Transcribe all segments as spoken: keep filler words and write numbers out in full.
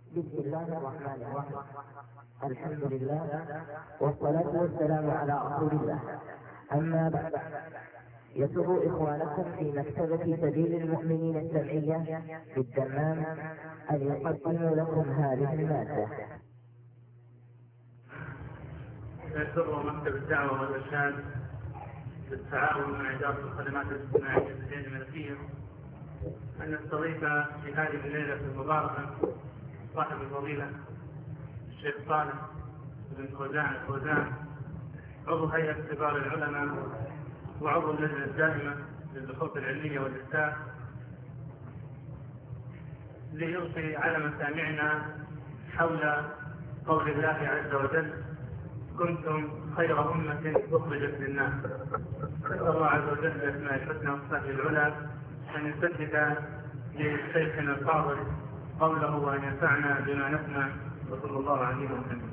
بسم الله الرحمن الرحيم. الحمد لله والصلاة والسلام على رسول الله. أما بعد، يسر إخوانكم في مكتبة سبيل المؤمنين السمعية في الدمام أن يقدموا لكم هذه المادة. يسر مكتب الدعوة والإرشاد بالتعاون مع إدارة الخدمات الاجتماعية في الجامعة الملكية أن نستضيف في هذه الليلة المباركة صاحب الفضيلة الشيخ صالح بن فوزان الفوزان، عضو هيئة كبار العلماء وعضو اللجنة الدائمة للبحوث العلمية والإفتاء، ليلقي على مسامعنا حول قول الله عز وجل: كنتم خير أمة أخرجت للناس. نسأل الله عز وجل بأسماء الحسنى وصفاته العلى أن يسدد لشيخنا الفاضل قوله وأن ينفعنا بما نسمع، وصلى الله عليه وسلم.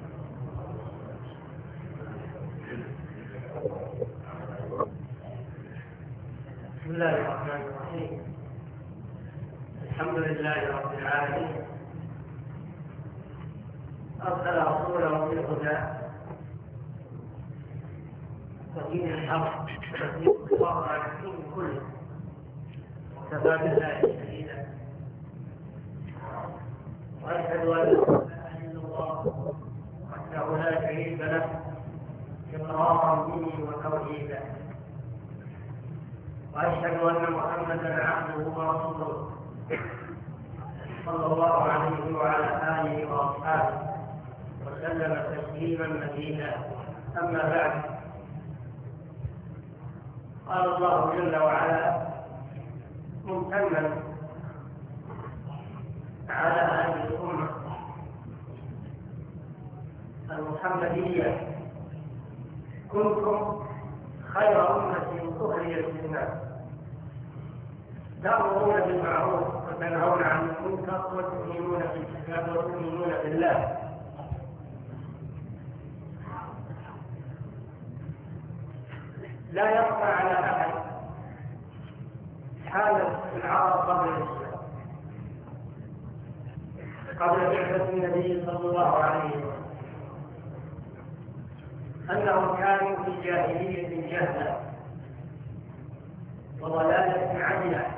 بسم الله الرحمن الرحيم. الحمد لله رب العالمين، أرسل رسوله بالهدى ودين الحق ويظهره على الدين كله، وكفى بالله شهيدا. وأشهد أن لا إله إلا الله وحده لا شريك له إقرارا به وتوحيدا، وأشهد أن محمدا عبده ورسوله صلى الله عليه وعلى آله وأصحابه وسلم تسليما مزيدا. أما بعد، قال الله جل وعلا ممتنا على هذه الأمة المحمدية: كنتم خير أمة أخرجت للناس تأمرون بالمعروف وتنهون عن المنكر وتؤمنون بالكتاب وتؤمنون بالله. لا يخفى على أحد حالة العرب قبل الإسلام، قبل بعثة النبي صلى الله عليه وسلم، أنهم كانوا في جاهلية جهلة وضلالة عجلة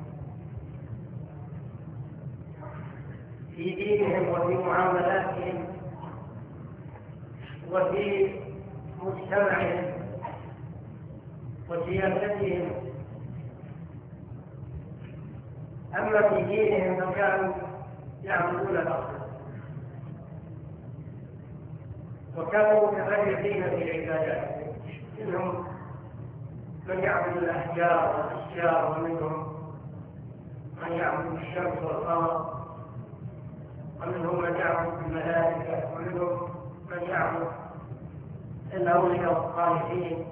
في دينهم وفي معاملاتهم وفي مجتمعهم وسياستهم. أما في دينهم فكانوا يعبدون الأصنام، وكانوا متفرقين في العبادات، منهم من يعبد الأحجار والأشجار، ومنهم من يعبد الشمس والقمر، ومنهم من يعبد الملائكة، ومنهم من يعبد الأولياء والصالحين.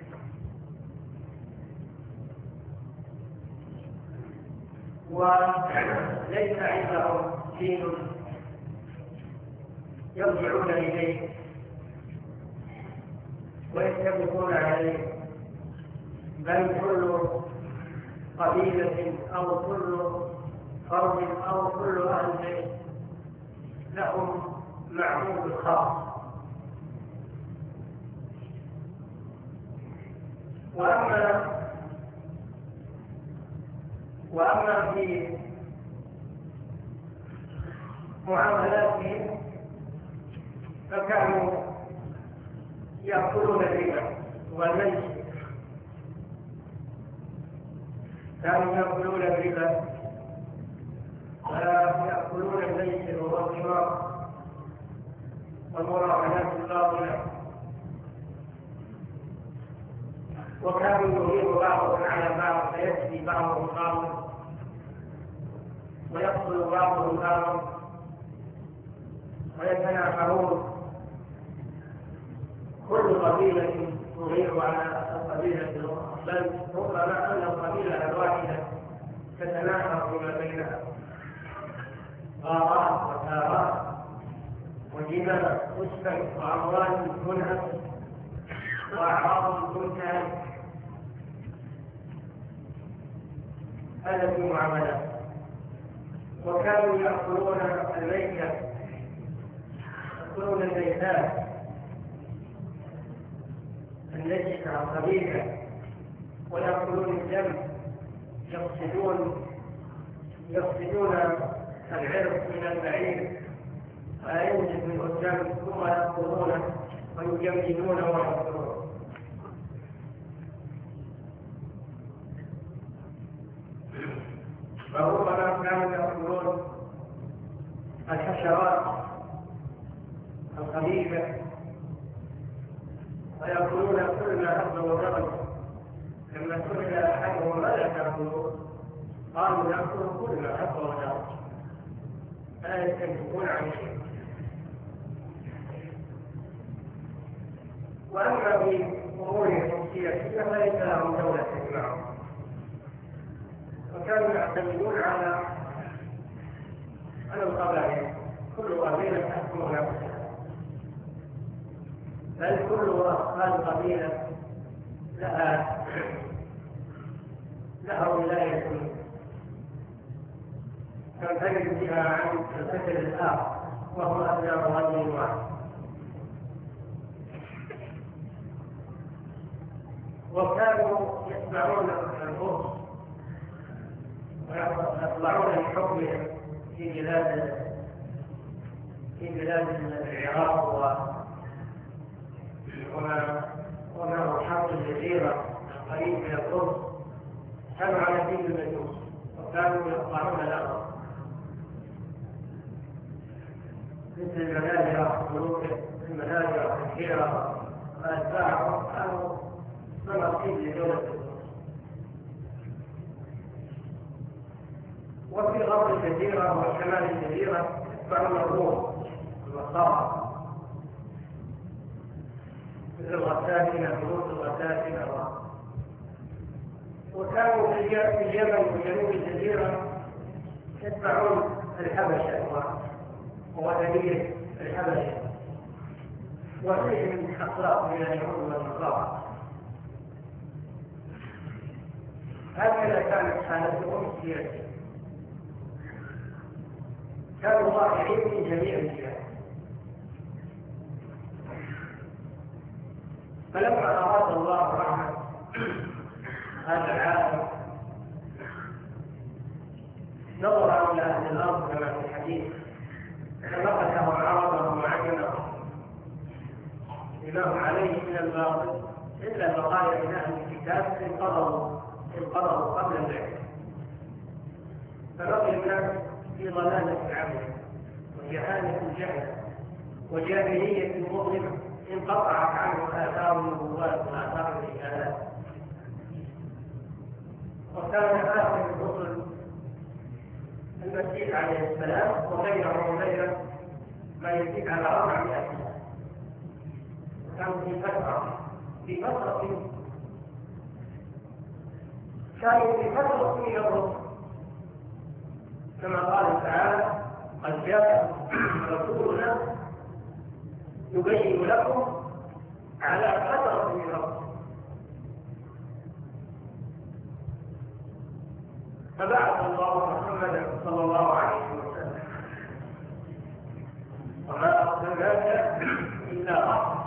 وليس عندهم دين يرجعون إليه ويتفقون عليه، بل كل قبيلة أو كل فرد أو كل أهل بيت لهم معبود خاص. وأما وأما في معاملاتهم فكانوا يأكلون الربا والميسر، كانوا يأكلون الربا ويأكلون الميسر والقمار والمراهنات الباطلة، وكانوا يغير بعضهم على بعض فيسبي بعضهم بعضا ويقتل بعضهم بعضا ويتناحرون، كل قبيلة تغير على القبيلة الأخرى، بل ربما أن القبيلة الواحدة تتناحر فيما بينها، غارات وثارات ودماء تسفك وأموال تنهب وأعراض تنتهك. هذا في معاملات. وكانوا يأكلون الميتة، يأكلون الميتات النجسة الخبيثة، ويأكلون الدم، يقصدون يقصدون العرق من البعير فينزل منه الدم ثم يأكلونه ويجمدونه ويأكلونه. فربما كانوا يأكلون الحشرات الخبيثة ويأكلون كل ما أكله الرجل. لما سئل أحدهم ماذا تأكلون؟ قالوا نأكل كل ما أكله الرجل، لا يستمسكون عن شيء. وأما في أمورهم السياسية فليس لهم دولة تجمعهم، وكانوا يعتمدون على على القبائل، كل قبيلة تحكم نفسها، بل كل أفراد قبيلة لها لها ولاية تنفرد بها عن القتل الآخر وهو أبناء رجل واحد. وكانوا يتبعون الفرس ويطلعون لحكمهم في بلاد في بلاد العراق وما وما هو حق الجزيرة القريب من القدس. كانوا على دين المجوس وكانوا يطلعون الأرض مثل المناجرة ملوك المناجرة الحيرة وأتباعهم كانوا مناصب لدولة القدس. وفي غرب الجزيرة وشمال الجزيرة يتبعون الروم والنصارى مثل الغساسنة ملوك الغساسنة. وكانوا في اليمن وجنوب الجزيرة يتبعون الحبشة ووثنية الحبشة وفيهم أخلاق من اليهود والنصارى. هكذا كانت حالتهم السياسية، كانوا ضائعين من جميع الجهات. فلما أراد الله رحمة هذا العالم نظر إلى أهل الأرض كما في الحديث فمقتهم عرضهم وعجمهم بما هم عليه من الباطل إلا بقايا من أهل الكتاب انقضوا انقضوا قبل البعث، فبقي الناس في ضلالة العمل وجهالة الجهل وجاهلية مظلمة انقطعت عنه آثار النبوات وآثار الرسالات. وكان آخر الرسل المسيح عليه السلام وغيره وغيره ما يزيد على أربعمائة سنة. كانوا في فترة في فترة كانوا في فترة من الرسل كما قال تعالى قد جاء رسولنا يبين لكم على فترة من ربكم. فبعث الله محمدا صلى الله عليه وسلم وما أرسلناك إلا رحمة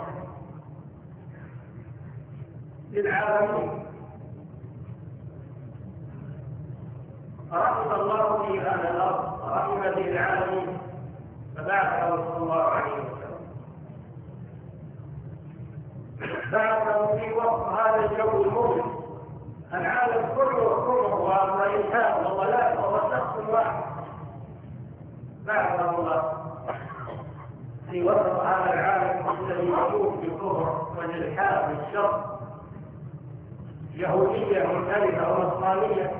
للعالمين. فرحم الله في أهل الأرض ورحم به العالمين فبعثه صلى الله عليه وسلم. بعثه في وقت هذا الجو المظلم، العالم كله كله وإنسان وضلال وهو شخص واحد. بعثه الله في وسط هذا العالم الذي يعوق بالكفر والإلحاد والشر، يهودية مختلفة ونصرانية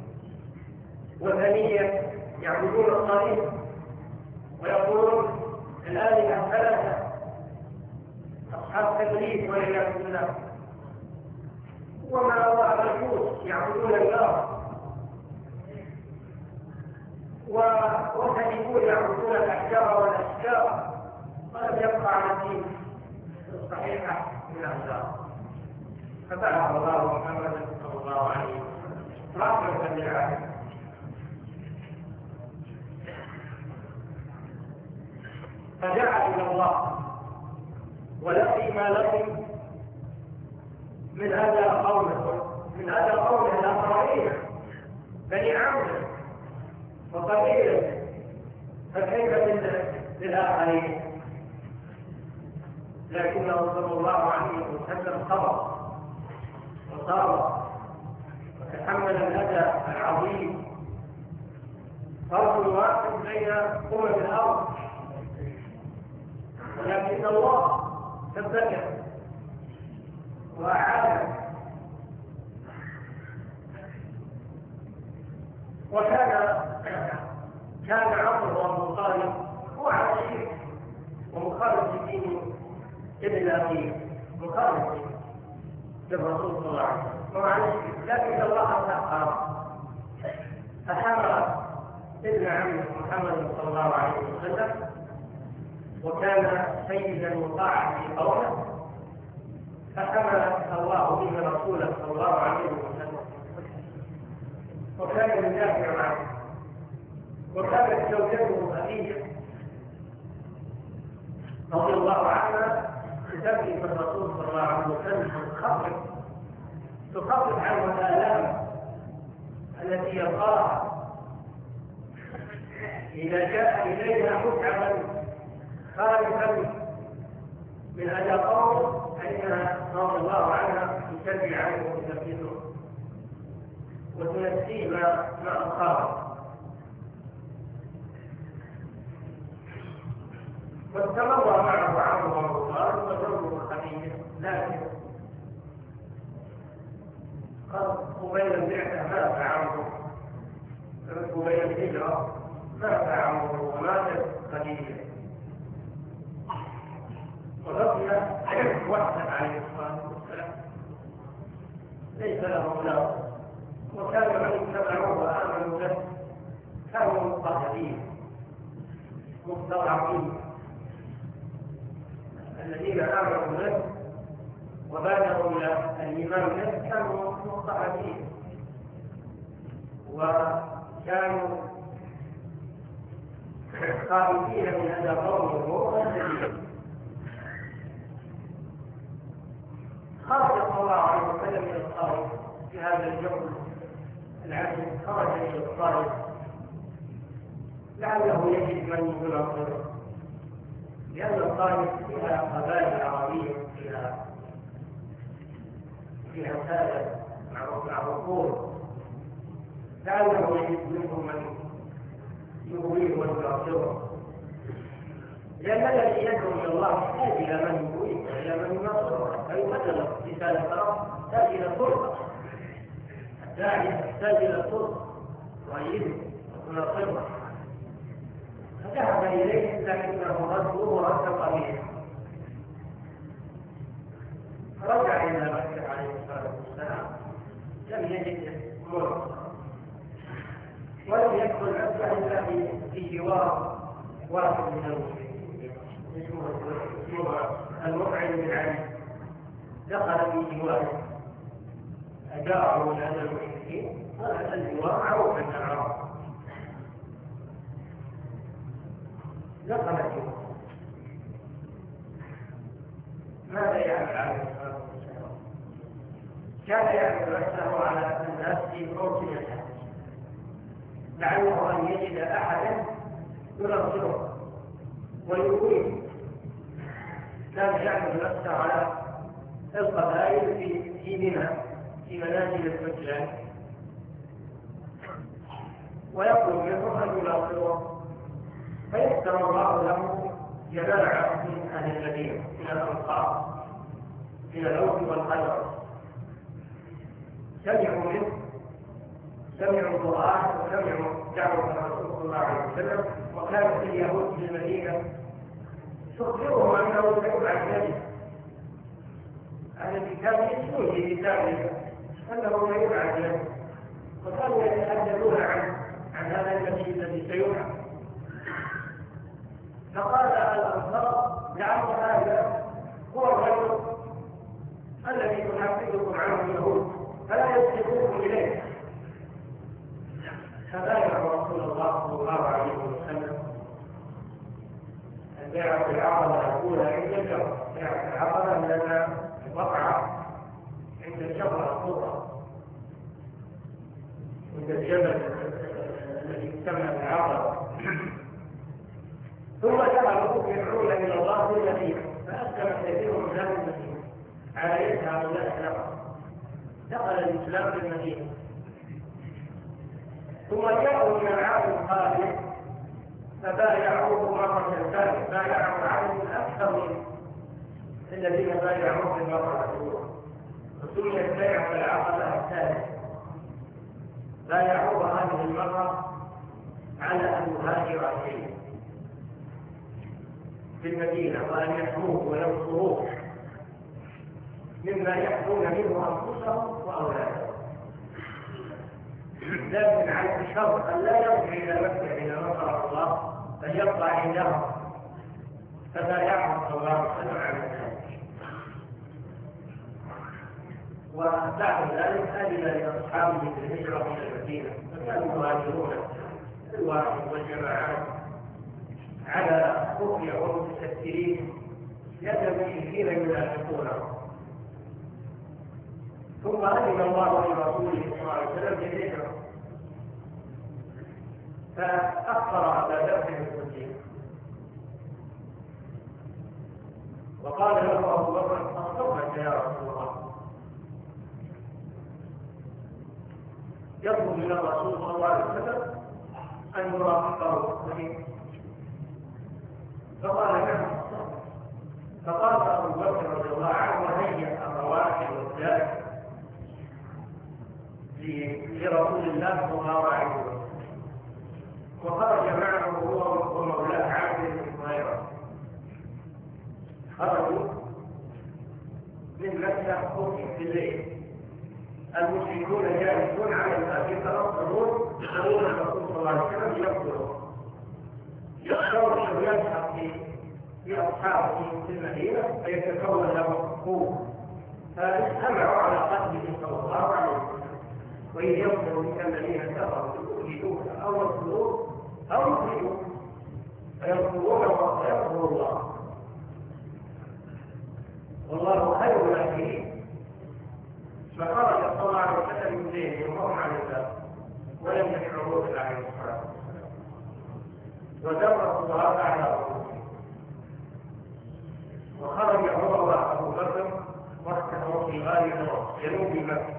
وثنية يعبدون الصليب ويقولون الآلهة ثلاثة أصحاب تكليف والعياذ بالله، وما هو المجوس يعبدون النار وثنيون يعبدون الأحجار والأشجار، ولم يبقى على الدين الصحيحة من الأحجار. فبعث الله محمدا صلى الله عليه وسلم رحمة للعالمين. إلى الله ولقي ما لكم من هذا قومه من هذا قومه الآخرين بني عمرو وقبيلة، فكيف بالآخرين؟ لكنه صلى الله عليه وسلم صبر وصار وتحمل الأذى العظيم، فرق واحد بين أمم الأرض، ولكن الله ثبته وأعانه. وكان كان عمرو بن طالب هو على الشرك ومخالف دين ابن أخيه، مخالف للرسول صلى الله عليه وسلم وعلى الشرك، لكن الله سخر فحمل ابن عمه محمد صلى الله عليه وسلم، وكان سيدا مطاعا في قومه، فحمل الله به رسوله صلى الله عليه وسلم، وكان يدافع عنه، وكانت زوجته خديجه رضي الله عنها تبكي من الرسول صلى الله عليه وسلم تخفف تخفف عنه الآلام التي يلقاها إذا جاء إليها متعبا خائفا من أذى قوم فإنها رضي الله عنها تشفي عنه وتثبته وتنسيه ما ما أصابه. واستمر معه عمرو بن طالب وزوجه خديجة، لكن قال قبيل البعثة مات عمرو، قبيل الهجرة مات عمرو وماتت خديجة، وبقي وحده عليه الصلاة والسلام ليس له أولاد، وكان من اتبعوه وآمنوا به كانوا مضطهدين مستضعفين، الذين آمنوا به وبادروا إلى الإيمان به كانوا مضطهدين وكانوا خائفين من هذا قومه ومهتدين. خرج صلى الله عليه وسلم إلى الطائف في هذا الجو العجيب، خرج إلى الطائف لعله يجد من يناصره، لأن الطائف فيها قبائل عربية، فيها فيها سادة مع عقول، لعله يجد منهم من يغويه ويناصره، لأن الذي يدعو إلى الله يحتاج إلى من يغويه وإلى من يناصره، فيبدل رسالة رب تحتاج إلى سلطة، الداعية تحتاج إلى سلطة تؤيده وتناصره، فذهب إليه لكنه رده رد قبيح، رجع إلى مكة عليه الصلاة والسلام لم يجد مرة، ولم يدخل مكة إلا في جوار واحد من المشركين اسمه المطعم بن علي، دخل في جواره أجاره من هذا المشركين، هذا الجوار معروف عند العرب، دخل الجوار. ماذا يعمل عليه الصلاة والسلام؟ كان يعمل نفسه على الناس في موطن الحج، لعله أن يجد أحدا ينصره ويقويه، كان يعمل نفسه على القبائل في في منى في منازل الحجاج، ويطلب منهم أن ينصروه، فيسر الله له جماعة من أهل المدينة من الأنصار من الأوس والخزرج، سمعوا منه سمعوا القرآن وسمعوا دعوة الرسول صلى الله عليه وسلم، وكانت اليهود في المدينة تخبرهم أنه سيبعث نبي، أهل الكتاب يسمون في كتابهم أنه سيبعث نبي، وكانوا يتحدثون عن عن هذا النبي الذي سيبعث. فقال الأنصار لعل هذا هو الرجل الذي تحدثكم عنه اليهود فلا يسبقوكم إليه. فبايع رسول الله صلى الله عليه وسلم بيعة العقبة الأولى عند الجمرة، بيعة العقبة لأنها وقعت عند الجمرة الصغرى، عند الجبل الذي يسمى بالعقبة. ثم جعلوا يدعون إلى الله في المدينة، فأسلم كثير من أهل المدينة على يد هؤلاء النفر، دخل الإسلام في المدينة. ثم جاءوا من العام القادم فبايعوه مرة ثانية، بايعوا عدد أكثر من الذين بايعوه في المرة الأولى، وسميت بيعة العقبة الثالثة. بايعوه هذه المرة على أن يهاجر عليه في المدينة وأن يحموه وينصروه مما يحمون منه أنفسهم وأولادهم، لكن على الشرط أن لا يرجع إلى مكة إلى نصر الله بل يبقى عندهم، فبايعهم صلى الله عليه وسلم على ذلك. وبعد ذلك أذن لأصحابه بالهجرة إلى المدينة، فكانوا يهاجرون الواحد والجماعات على رؤيا ومتسترين يتمشيين ينافقونه. ثم أذن الله لرسوله صلى الله عليه وسلم بالهجرة، فأخبر أبا بكر الصديق وقال له أبو بكر: أصبحت يا رسول الله. يطلب من الرسول صلى الله عليه وسلم أن يرافقه الصديق، فقال: نعم. فقال أبو بكر رضي الله عنه: وهيأ الرواحل والدابة لرسول الله صلى الله عليه وسلم، وخرج معه هو ومولاه عامر بن هريرة. خرجوا من مكة خوفا في الليل، المشركون جالسون على الباب يتنصرون يسألون الرسول صلى الله عليه وسلم يقتلون، يخشون أن يلحق في أصحابه في المدينة فيتكون له قوة، فاجتمعوا على قتله صلى الله عليه وسلم. وإذ يقتل بك الذين كفروا يريدون أو يقتلون أو يخرجون فيقتلون ويقتل الله، والله خير الآخرين. فخرج صلى الله عليه وسلم من بينهم وهم على الباب ولم يشعروا به عليه الصلاة والسلام، ودرس الصلاة على رؤوسهم. وخرج هو وأبو بكر واحتفظوا في غار جنوب مكة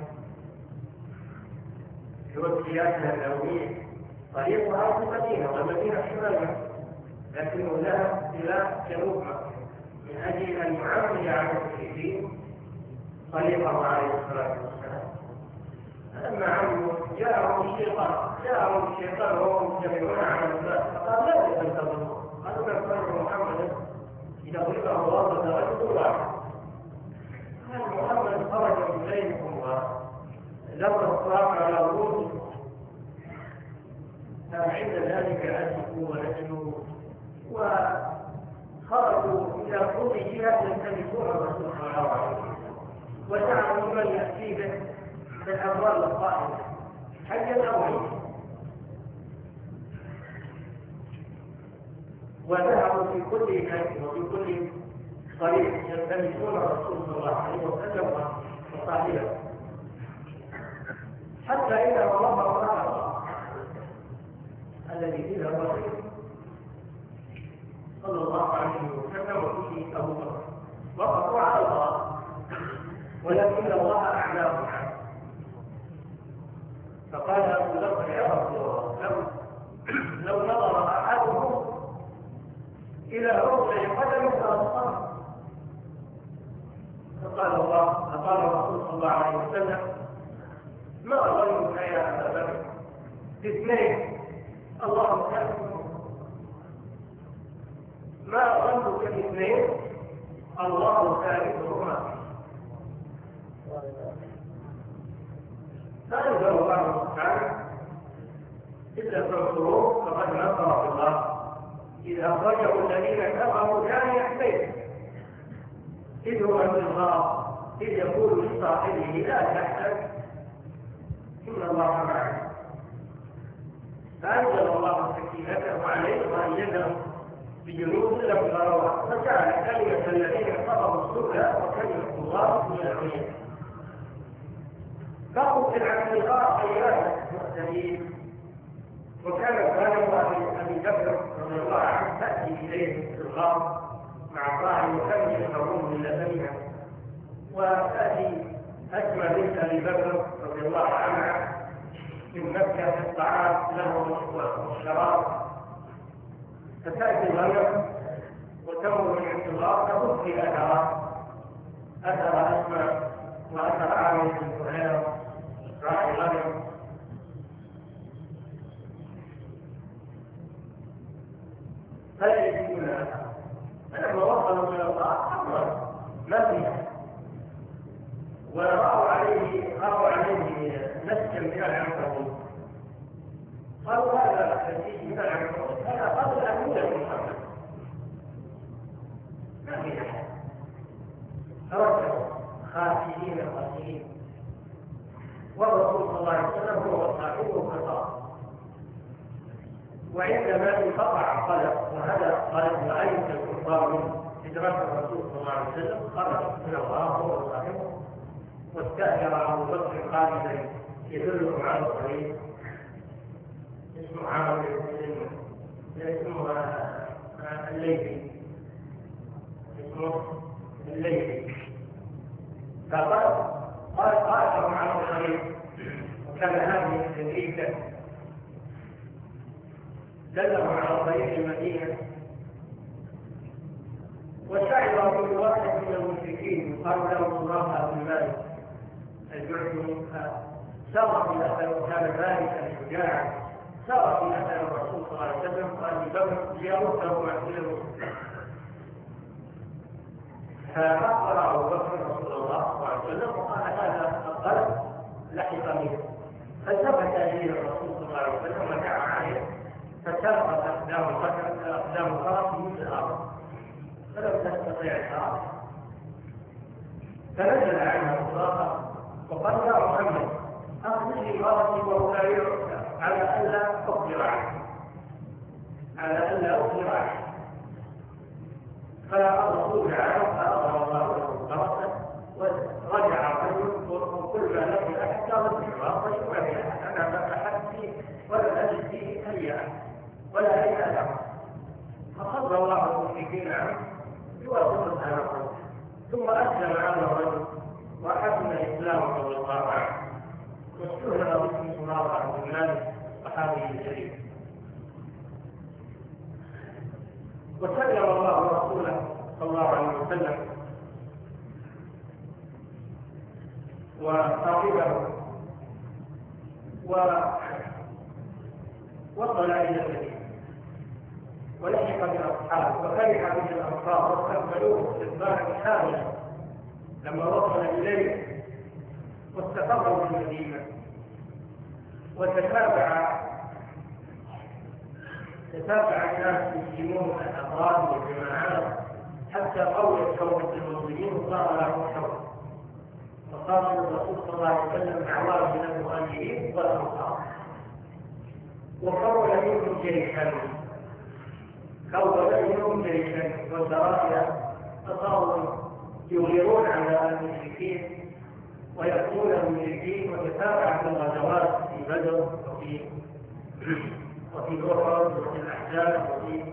في وسيلتها اليومية، طريقها في المدينة، والمدينة شمال مكة، لكنه ذهب إلى جنوب مكة من أجل أن يعمل على المشركين طريقه عليه الصلاة والسلام. فلما عملوا جاءهم الشيطان جاءهم الشيطان وهم مجتمعون على الباب، فقال: لا تنتظروا، قالوا: ننتظر محمدا إذا غلبه الله رجل واحد. قال: محمد خرج من بينكم ولم الصراط على رؤوسكم، فعند ذلك أسفوا ونجموا وخرجوا إلى كل جهة يلتمسون الرسول صلى الله عليه وسلم، وجعلوا من يأتي به بالأموال القائمة حيا أو ميتا، وذهبوا في كل شيء وفي كل طريق يلتمسون الرسول صلى الله عليه وسلم وصاحبه، حتى إذا وضعوا على الله الذي فيه الرسول صلى الله عليه وسلم وفيه أبو بكر، وقفوا على الله ولكن الله أعلاهم عنه. فقال أبو بكر: يا رسول الله، لو لو نظر أحدهم إلى ركع قدمه فأصاب. فقال الله فقال الرسول صلى الله عليه وسلم: ما ظنك يا أبا بكر باثنين الله ثالثهما؟ ما ظنك باثنين الله ثالثهما؟ فأنزل الله سبحانه: إلا تنصروه فقد نصره الله إذ أخرجه الذين كفروا ثاني اثنين إذ هو في الغار إذ يقول لصاحبه: لا تحزن إن الله معنا. فأنزل الله سكينته عليه وأيده بجنود لم يروها، فجعل كلمة الذين كفروا السفلى وكلمة الله هي العليا. بقوا في العقيقة أيام مختلفين، وكان غالب أبي بكر رضي الله عنه تأتي إليه في الغار مع الله وكان يقرون من لبنها، وتأتي أسمى بنت أبي بكر رضي الله عنها من مكة الطعام له والشراب، فتأتي الغنم وتمر من الغار فتبقي أثرها أثر أسمى وأثر عامر بن فهير راعي الغنم، فلا يجدون أثرها. فلما وصلوا إلى الغار حصل ما فيها، ورأوا عليه رأوا عليه نسجا من العنكبوت، قالوا هذا نسيج من العنكبوت، هذا قبل أن يولد محمد، ما في أحد. فرجعوا خاسئين خاسئين، والرسول صلى الله عليه وسلم هو صاحبه فصار، وعندما انقطع القلق وهذا القلق وأيس الكفار من إدراك الرسول صلى الله عليه وسلم، خرج من الله هو صاحبه واستأجر أبو بكر خالدا يدلهم على الطريق، اسمه عامر بن اسمه الليثي، اسمه الليثي، فقال قال قائلهم على الطريق، وكان هذه التدريسة دلهم على طريق المدينة، وشعر بواحد من المشركين يقال له سراقة بن مالك الجعفي، سار في أثر وكان ذلك شجاعا، سار في أثر الرسول صلى الله عليه وسلم وأبي بكر ليرده إلى المسلمين، فأخبر أبو بكر رسول الله صلى الله عليه وسلم وقال هذا القلب لحق منه، فالتفت إليه الرسول صلى الله عليه وسلم ودعا عليه، فسرقت أقدام البكر أقدام الفرس مثل الأرض فلم تستطيع الحرام، فنزل عنها الصراخة وقال يا محمد أخذني فرسي وأبايعك على ألا أخبر عنه على ألا أخبر عنه، فالرسول عنه فأخبر الله له فرسه ورجع الرجل وكل ما لم حتى رجع الرجل وهي أنا ما أحد فيه ولا أجد فيه أي أحد ولا أي أحد، فخذ الله المشركين عنه يوافق هذا الرجل، ثم أسلم عنه الرجل وحسن إسلامه رضي الله عنه، واستهزأ باسم سراقة بن مالك صحابي الجليل. وسلم الله رسوله صلى الله عليه وسلم وصاحبه ووصل إلى المدينة ولحق بالأصحاب وفرح به الأنصار واستقبلوه استقبالا كاملا لما وصل إليه، واستقروا في المدينة وتتابع تتابع الناس المسلمون الأفراد والجماعات حتى قويت كونة المسلمين وصار لهم حول، وصار الرسول صلى الله عليه وسلم عوام من المهاجرين والأنصار، وكون منهم جيشا كون منهم جيشا وسرايا، فصاروا يغيرون على المشركين ويقتلون المشركين، وتتابعت الغزوات في بدر وفي وفي أحد وفي الأحزاب وفي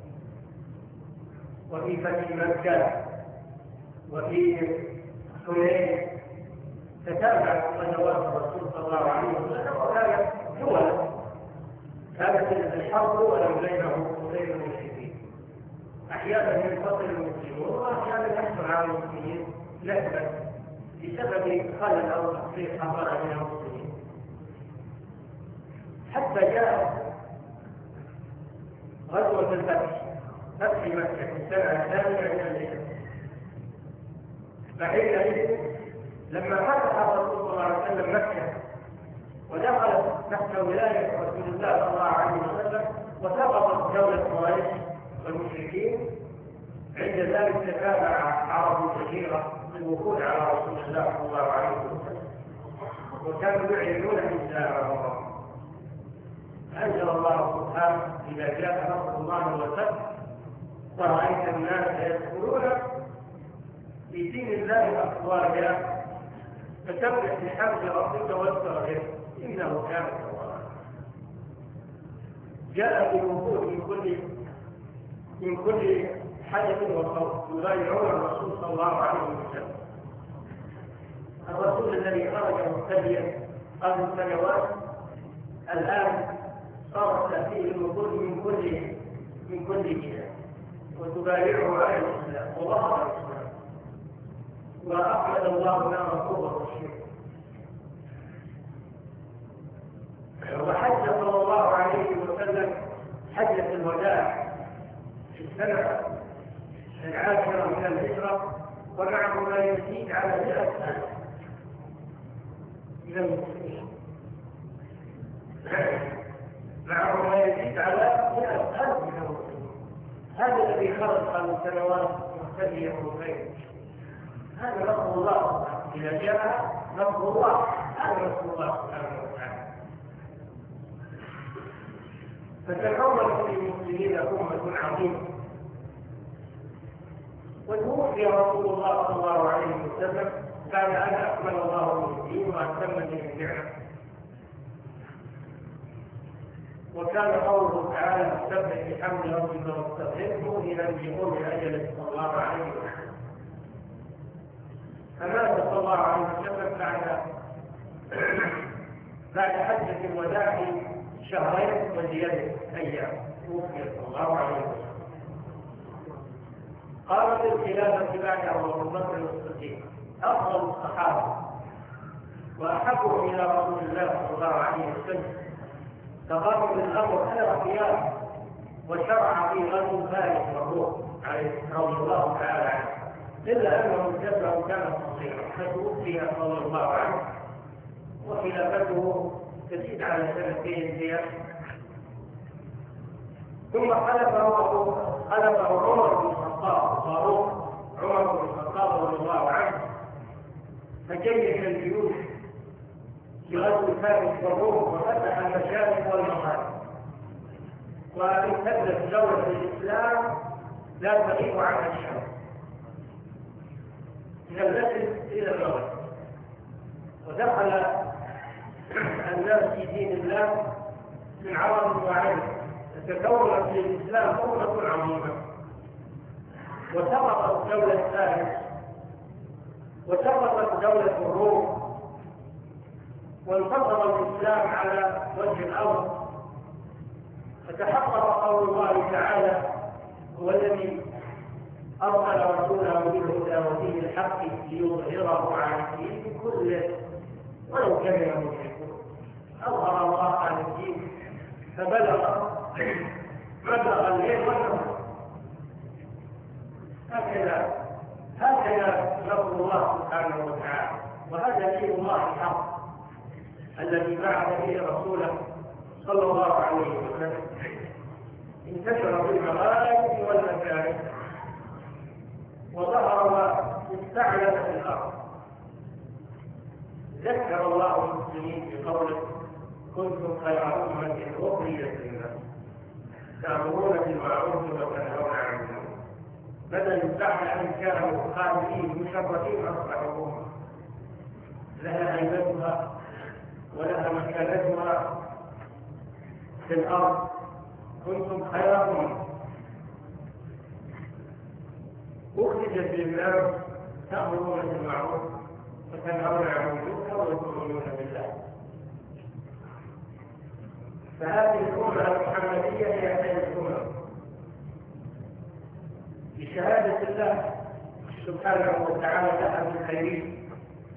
وفي فتح مكة وفي حنين، تتابعت غزوات الرسول صلى الله عليه وسلم، وكانت دول كانت الحرب ولو بينه وبين المشركين، أحيانا ينتصر المسلمون وأحيانا يحصل على المسلمين لعبا بسبب خلل أو تقصير حصل من المسلمين، حتى جاء غزوة الفتح فتح مكة في السنة الثانية من الهجرة، فحينئذ لما فتح الرسول صلى الله عليه وسلم مكة ودخلت تحت ولاية رسول الله صلى الله عليه وسلم وسقطت دولة قريش والمشركين، عند ذلك تتابع عرب كثيرة للوقوع على رسول الله صلى الله عليه وسلم، وكانوا يعلنون إسلامهم. أنزل الله سبحانه إذا جاء نصر الله والفتح ورأيت الناس يدخلون في دين الله أفواجا فسبح بحمد ربك واستغفره إنه كان توابا. جاء بالوفود من كل من كل حدث وخوف يبايعون الرسول صلى الله عليه وسلم، الرسول الذي خرج مهتديا قبل سنوات الآن صارت تأتيه الوفود من كل من كل جهة وتبايعه على الإسلام وظهر الإسلام وأحمد الله لنا قوة الشرك. وحج صلى الله عليه وسلم حجة الوداع في السنة العاشرة من الهجرة ومعه ما يزيد على مئة ألف من المسلمين، معه ما يزيد على مئة ألف من المسلمين. هذا الذي خرج قبل سنوات مهتديا وخير، هذا نصر الله. إذا جاء نصر الله هذا نصر الله سبحانه وتعالى. فتحولت للمسلمين أمة عظيمة، وتوفي رسول الله صلى الله عليه وسلم بعد أن أكمل الله به الدين وأتم به النعمة. وكان قوله تعالى سبح بحمد ربك واستغفره إلى بقول أجل صلى الله عليه وسلم. فمات صلى الله عليه وسلم بعد بعد حجة الوداع شهرين وزيادة أيام، توفي صلى الله عليه وسلم. قامت الخلافة بعد أبو بكر الصديق أفضل الصحابة وأحبهم إلى رسول الله صلى الله عليه وسلم، فقام بالأمر خير قيام وشرع في غزو فارس والروم رضي الله تعالى عنه، إلا أنه جبله كان صغيرا فتوفي صلى الله عنه وخلافته تزيد على سنتين زيادة. ثم خلفه خلفه عمر بن الخطاب فاروق عمر بن الخطاب رضي الله عنه، فجيش الجيوش لغزو فارس والروم وفتح المشارق والمغارب، وامتدت دولة الإسلام لا تغيب عن الشام من المشرق إلى المغرب، ودخل الناس في دين الله من عرب وعجم، تكونت للإسلام أمة عظيمة، وسقطت دولة فارس وسقطت دولة الروم، وانتصر الإسلام على وجه الأرض، فتحقق قول الله تعالى هو الذي أرسل رسوله بالهدى ودين الحق ليظهره على الدين كله ولو كره المشركون. أظهر الله على الدين فبلغ مبلغ الليل والنهار. هكذا هكذا نصر الله سبحانه وتعالى، وهذا دين الله الحق الذي بعث به رسوله صلى الله عليه وسلم، انتشر في المغارب والمشارق وظهر واستعلن في الارض. ذكر الله المسلمين بقوله كنتم خير امه اخرجت للناس تامرون بالمعروف وتنهون عن المنكر، بدل بعد ان كانوا خالدين مشرفين اصبحوا امه لها هيبتها ولها مكانتها في الارض. كنتم خير امه أخرجت للناس تأمرون بالمعروف وتنهون عن المنكر وتؤمنون بالله. فهذه الأمة المحمدية هي خير الأمم بشهادة الله سبحانه وتعالى لها بالخيرين.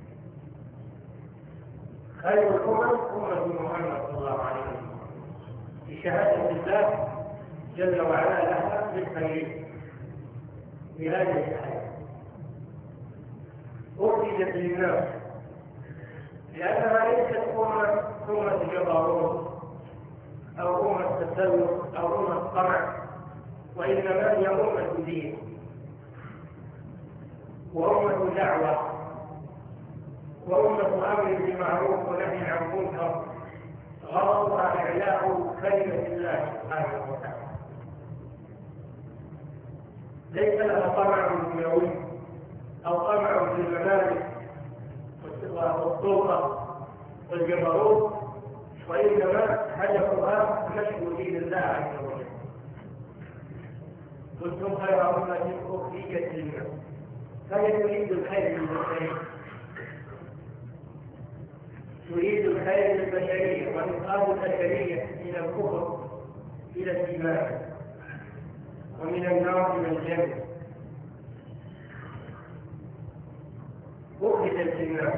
خير الأمم أمة محمد صلى الله عليه وسلم بشهادة الله جل وعلا لها بالخيرين في هذه الحياة. أخرجت للناس لأنها ليست أمة أمة جبروت أو أمة تسلط أو أمة طمع، وإنما هي أمة دين وأمة دعوة وأمة أمر بالمعروف ونهي عن المنكر، غرضها إعلاء كلمة الله سبحانه وتعالى. ليس لها طمع دنيوي أو طمع في الممالك والسلطة والجبروت، وإنما هدفها نشر دين الله عز وجل. كنتم خير أمة أخرجت للناس، فهي تريد الخير للبشرية، تريد الخير للبشرية وإنقاذ البشرية من الكفر إلى الإيمان، ومن النار إلى الجنة. أخرجت للناس،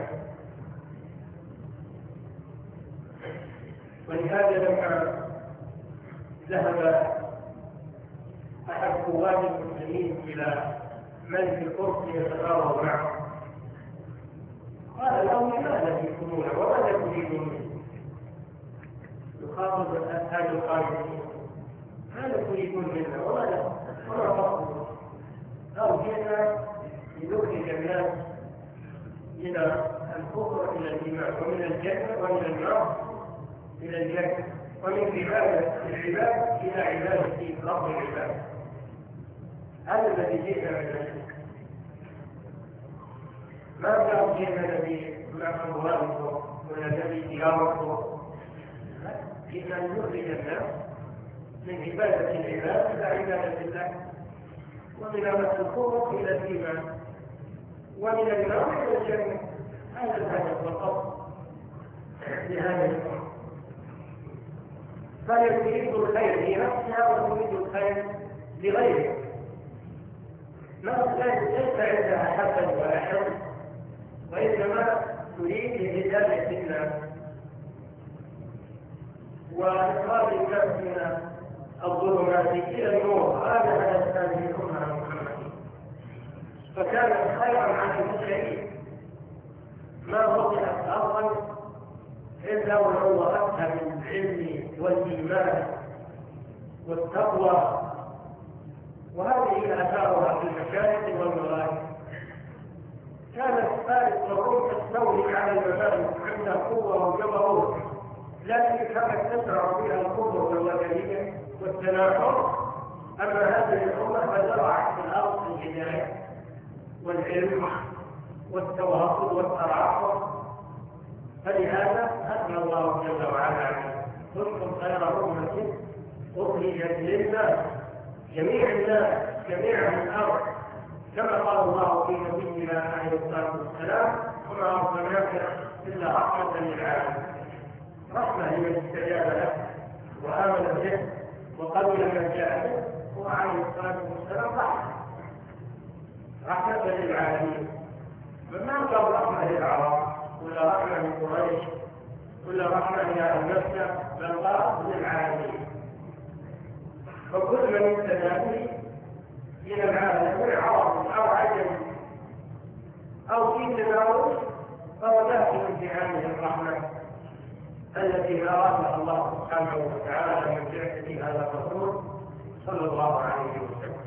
ولهذا لما ذهب أحد قوات المسلمين إلى ملك الفرس يتغاضى معه، قال له: لماذا تكونون وماذا تريدون منه؟ يخاطب أهل القائدين: ماذا تريدون منا وماذا وما تقصدون؟ قالوا: جئنا لنخرج الناس من الكفر إلى الإيمان، ومن الجنة ومن النار إلى الجنة، ومن عبادة العباد إلى عبادة رب العباد. هذا الذي جئنا من أجله. ما كان جئنا الذي مع أموالكم ولا الذي دياركم، جئنا لنخرج الناس من عبادة العباد إلى عبادة الله، ومن الكفر إلى الإيمان، ومن النار إلى الجنة. هذا الهدف والقصد لهذا الأمر. فهي تريد الخير لنفسها وتريد الخير لغيرها، ما ليس عندها حسد ولا حقد، وإنما تريد هداية الناس وإخراج الناس من الظلمات إلى النور. هذا هدف هذه الأمة المحمدية. فكانت خيرا على المسلمين، ما وضعت أرضا إلا ووضعتها بالعلم والإيمان والتقوى، وهذه آثارها في المشارق والمغارب. كانت فارس والروم تستولي على الممالك عندها قوة وجبروت، لكن كانت تزرع فيها الكفر والوثنية والتناحر. أما هذه الأمة فزرعت في الأرض الهداية والعلم والتواصل والتراحم. فلهذا أثنى الله جل وعلا عليه: كنتم خير أمة أخرجت للناس، جميع الناس، جميع الأرض، كما قال الله في نبينا عليه الصلاة والسلام: وما أرسلناك إلا رحمة للعالمين. رحمة لمن استجاب له وآمن به وقبل من جاء به، هو عليه الصلاة والسلام رحمة رحمة للعالمين. ما قال رحمة للأعراب ولا رحمة لقريش ولا رحمة لأهل مكة، بل قال للعالمين. فكل من يستجاب إلى العالم من عرب أو عجم أو في تناول فهو داخل في هذه الرحمة التي أرادها الله سبحانه وتعالى من بعثة هذا الرسول صلى الله عليه وسلم.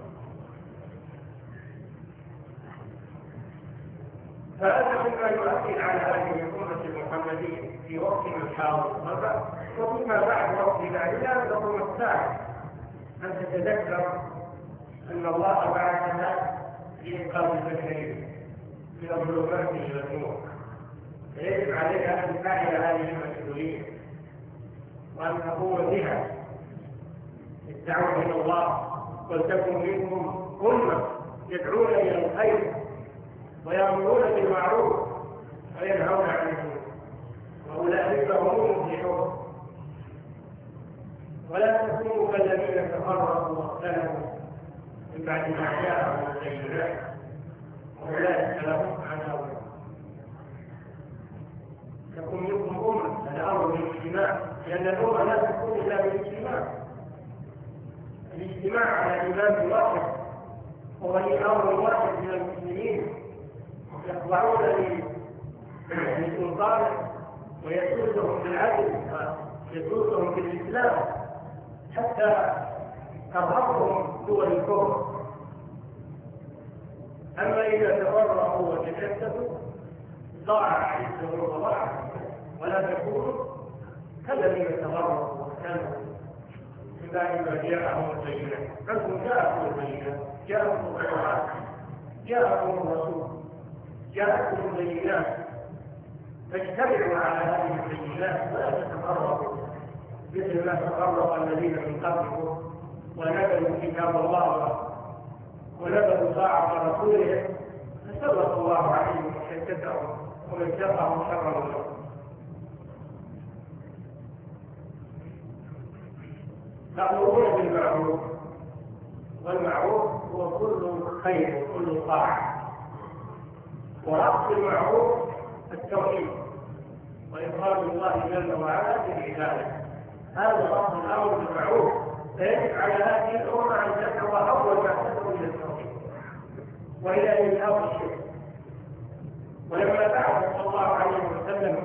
فهذا مما يؤثر على هذه الأمة المحمدية في وقت الحاضر وفيما بعد وقت ذلك تقوم الساعة أن تتذكر أن الله بعثنا لإنقاذ البشرية من الظلمات إلى النور، فيجب عليها أن تفعل هذه المسؤولية وأن تقوم بها الدعوة إلى الله. ولتكن منكم أمة يدعون إلى الخير ويأمرون بالمعروف وينهون عن المنكر، وأولئك هم المفلحون. ولا تكونوا كالذين تفرقوا واختلفوا من بعد ما جاءهم البينات وأولئك لهم عذاب. تكون منكم أمة، الأمر بالاجتماع، لأن الأمة لا تكون إلا بالاجتماع. الاجتماع على إمام واحد وولي أمر واحد من المسلمين يخضعون لسلطانه ويسوسهم بالعدل ويسوسهم بالإسلام حتى ترهقهم دول الكفر. أما إذا تفرقوا وتشتتوا ضاع عزهم وضاع، ولا تكونوا كالذين تفرقوا واختلفوا من بعد ما جاءهم البينات. أنتم جاءكم البينات، جاءكم القرآن، جاءكم الرسول، جاءكم البينات، فاجتمعوا على هذه البينات ولا تتفرقوا مثل ما تفرق الذين من قبلكم ونبذوا كتاب الله ونبذوا طاعة رسوله فسلط الله عليهم وشتتهم ومزقهم شر اليوم. تأمرون بالمعروف، والمعروف هو كل خير وكل طاعة، ورأس المعروف التوحيد وإفراد الله جل وعلا بالعبادة. هذا رأس الأمر بالمعروف، فيجب على هذه الأمة أن تدعو أول ما تدعو إلى التوحيد وإلى إنهاء الشرك. ولما بعث صلى الله عليه وسلم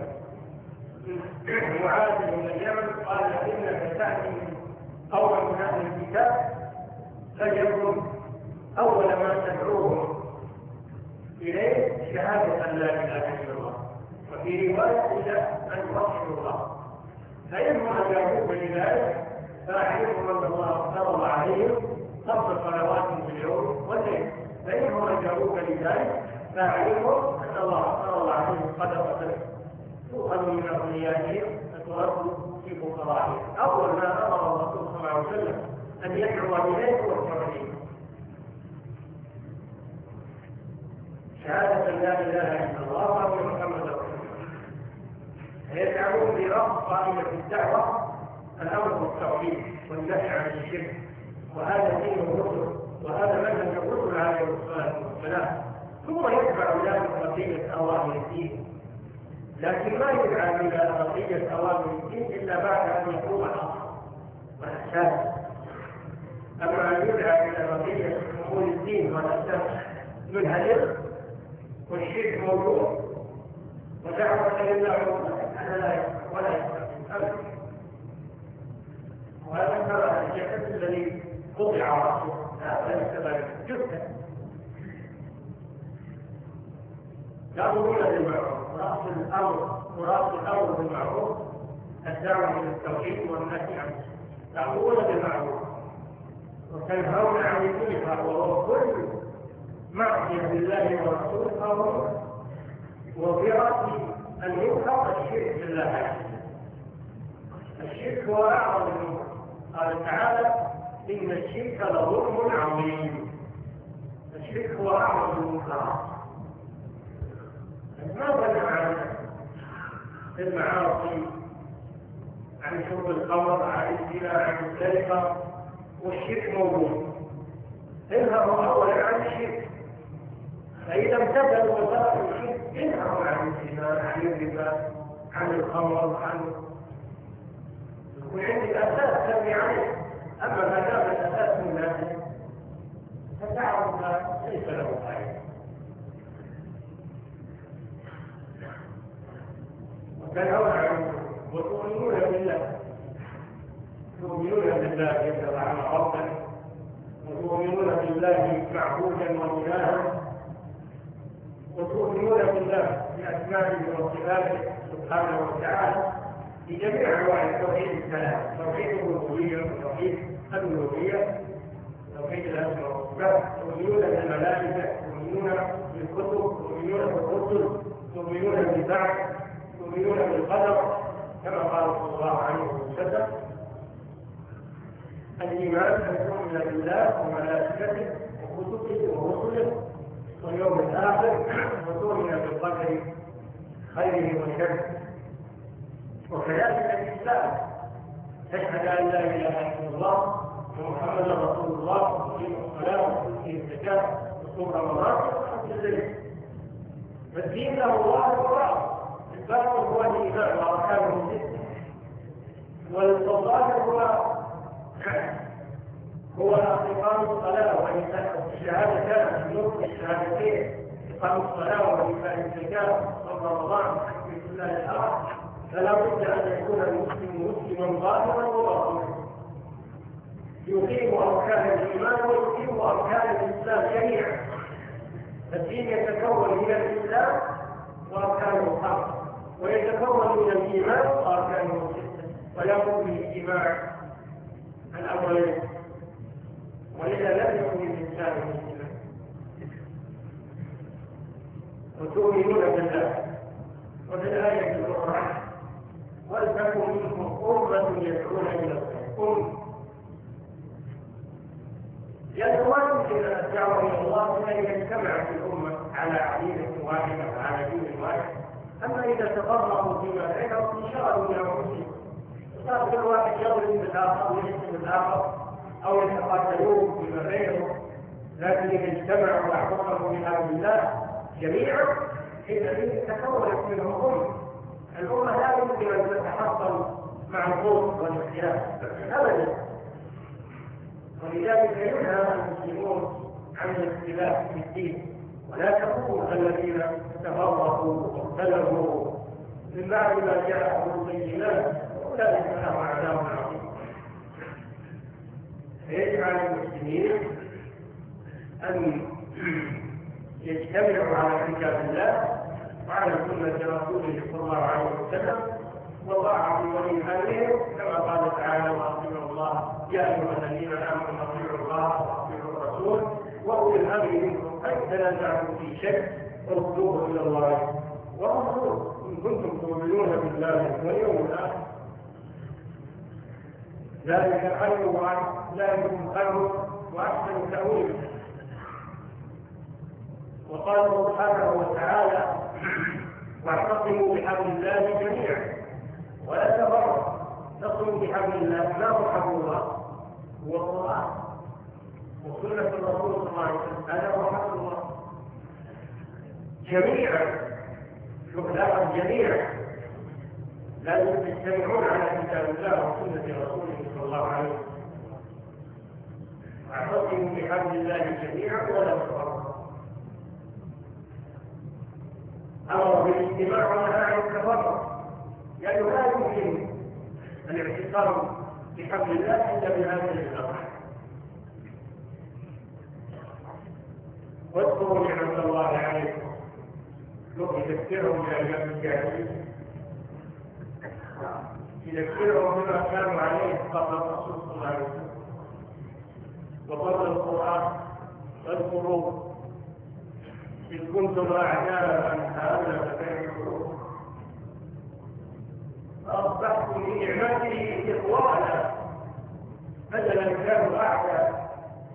معاذ بن اليمن قال إنك تأتي قوما من أهل الكتاب فليكن أول ما تدعوهم إليه شهادة أن لا إله إلا الله، وفي رواية إلى أن يوحدوا الله. فإنهم أجابوك لذلك فأعلمهم أن الله فرض عليهم خمس صلوات في اليوم والليل. فإنهم أجابوك لذلك فأعلمهم أن الله فرض عليهم صدقة تؤخذ من أغنيائهم فترد في فقرائهم. أول ما أمر الرسول صلى الله عليه وسلم أن يدعو إليه هو التوحيد، شهادة لا إله إلا الله وأن محمدا رسول الله. فيجعلون برأس قائمة الدعوة الأمر بالتوحيد والنهي عن الشرك، وهذا دين الرسل وهذا منهج الرسل عليه الصلاة والسلام. ثم يتبع ذلك بقية أوامر الدين، لكن ما يدعى إلى بقية أوامر الدين إلا بعد أن يقوم الأصل والأساس. أما أن يدعى إلى بقية أمور الدين والأساس منها الإرث والشرك موجود ودعوة إلى الله ولا يستقيم. وهذا ترى الجسد الذي قطع رأسه لا يستقيم جثة. يأمرون بالمعروف، ورأس الأمر ورأس الأمر بالمعروف الدعوة إلى التوحيد والنهي عنه. تأمرون بالمعروف وتنهون عن المنكر، وهو كل معصية بالله ورسوله فهو وفي رأس المنكر الشرك بالله. الشرك هو أعظم المنكر. قال تعالى إن الشرك لظلم عظيم. الشرك هو أعظم المنكرات. ماذا نعلم في المعاصي عن شرب الخمر، عن الزنا، عن السرقة، والشرك موجود. انهوا أولا عن الشرك، فإذا امتثلوا وتركوا الشرك انهوا عن الزنا، عن الربا، عن الخمر، عن وعند الأساس تبني عليه. أما ما دام الأساس من ذلك فتعرف ليس له فائدة. تنهون عنه وتؤمنون بالله، تؤمنون بالله جل وعلا ربا، وتؤمنون بالله معبودا وإلها، وتؤمنون بالله بأسمائه وصفاته سبحانه وتعالى بجميع أنواع التوحيد الثلاث: توحيد الربوبية وتوحيد الألوهية توحيد الأسماء والصفات. تؤمنون بالملائكة، تؤمنون بالكتب، تؤمنون بالرسل، تؤمنون بالبعث، تؤمنون بالقدر كما قال صلى الله عليه وسلم: الإيمان أن تؤمن بالله وملائكته وكتبه ورسله واليوم الآخر، وتؤمن بالقدر خيره وشره. وكذلك الإسلام: تشهد أن لا إله إلا الله ومحمدا رسول الله، وتقيم الصلاة وتؤتي الزكاة وتصوم رمضان وتحج البيت. فالدين له الله وراءه. الباطل هو الإيمان وأركانه الستة، والفضائل هو هو إقام الصلاة وإيتاء الشهادتين، النطق الشهادتين، إقام الصلاة وإيتاء الزكاة وصوم رمضان وحج الله الحرام. فلا بد أن يكون المسلم مسلما ظاهرا وباطنا، يقيم أركان الإيمان ويقيم أركان الإسلام جميعا. الدين يتكون من الإسلام وأركانه خمس، ويتكون من الإيمان وأركانه ستة، ولا بد من اجتماع الأمر الدعوة إلى الله إلا إذا اجتمعت الأمة على عقيدة واحدة وعلى دين واحد. أما إذا تفرقوا فيما بينهم انشغلوا بأنفسهم، صار كل واحد يضرب بالآخر ويشتم بالآخر أو يتقاتلون فيما بينهم. لكن إذا اجتمعوا واعتصموا بحبل الله جميعا حينئذ تكونت منهم أمة. الأمة لا يمكن أن تتحصل مع الخوف والاختلاف أبدا. ولذلك ينهى المسلمون عن الاختلاف في الدين، ولا تكونوا الذين تفرقوا واختلفوا من بعد ما جاءهم البينات أولئك لهم عذاب عظيم. فيجب على المسلمين أن يجتمعوا على كتاب الله وعلى سنة رسوله صلى الله عليه وسلم وطاعة ولي أمرهم، كما قال تعالى: وأطيعوا الله يا أيها الذين آمنوا أطيعوا الله وأطيعوا الرسول وأولي الأمر منكم، فإن تنازعتم في شيء ردوه إلى الله والرسول إن كنتم تؤمنون بالله واليوم الآخر، ذلك خير ذلك خير وأحسن تأويلا. وقال سبحانه وتعالى: واعتصموا بحبل الله جميعا ولا تفرقوا. تصلوا بحبل الله، ما هو حبل الله؟ هو القرآن وسنة الرسول صلى الله عليه وسلم، هذا هو حبل الله جميعا. شهداء جميعا لازم تجتمعون على كتاب الله وسنة رسوله صلى الله عليه وسلم. واعتصموا بحبل الله جميعا ولا تفرقوا. أمر بالاجتماع ونهى عن التفرق، لأنه لا يمكن الاعتصام بحبل الله إلا بهذه الأمر. واذكروا نعمة الله عليكم يذكرهم بأيام الجاهلية، يذكرهم بما كانوا عليه قبل الرسول صلى الله عليه وسلم وقبل القرآن. واذكروا إذ كنتم أعداء فألف بين قلوبكم فأصبحتم بنعمته إخوانا، بدلا كانوا أعداء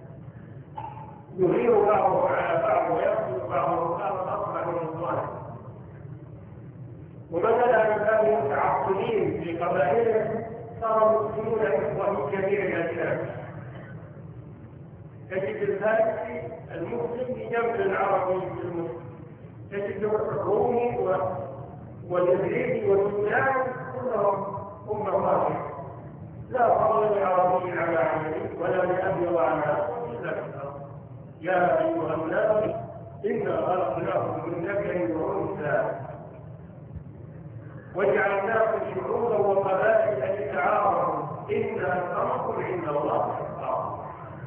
يغير بعضهم على بعض ويقتل بعضهم بعضا أصبحوا إخوانا. وبدلا أن كانوا متعصبين في قبائلهم صاروا المسلمون إخوة من جميع الأجناس. تجد الفارسي المسلم بجنب العربي المسلم، تجد الرومي والإنجليزي والسوداني كلهم أمة واحدة، لا فضل لعربي على عملي ولا لأبيض على أسود. يا أيها الناس إنا خلقناكم من ذكر وأنثى وجعلناكم شعوبا وقبائل لتعارفوا إن أكرمكم عند الله أتقاكم.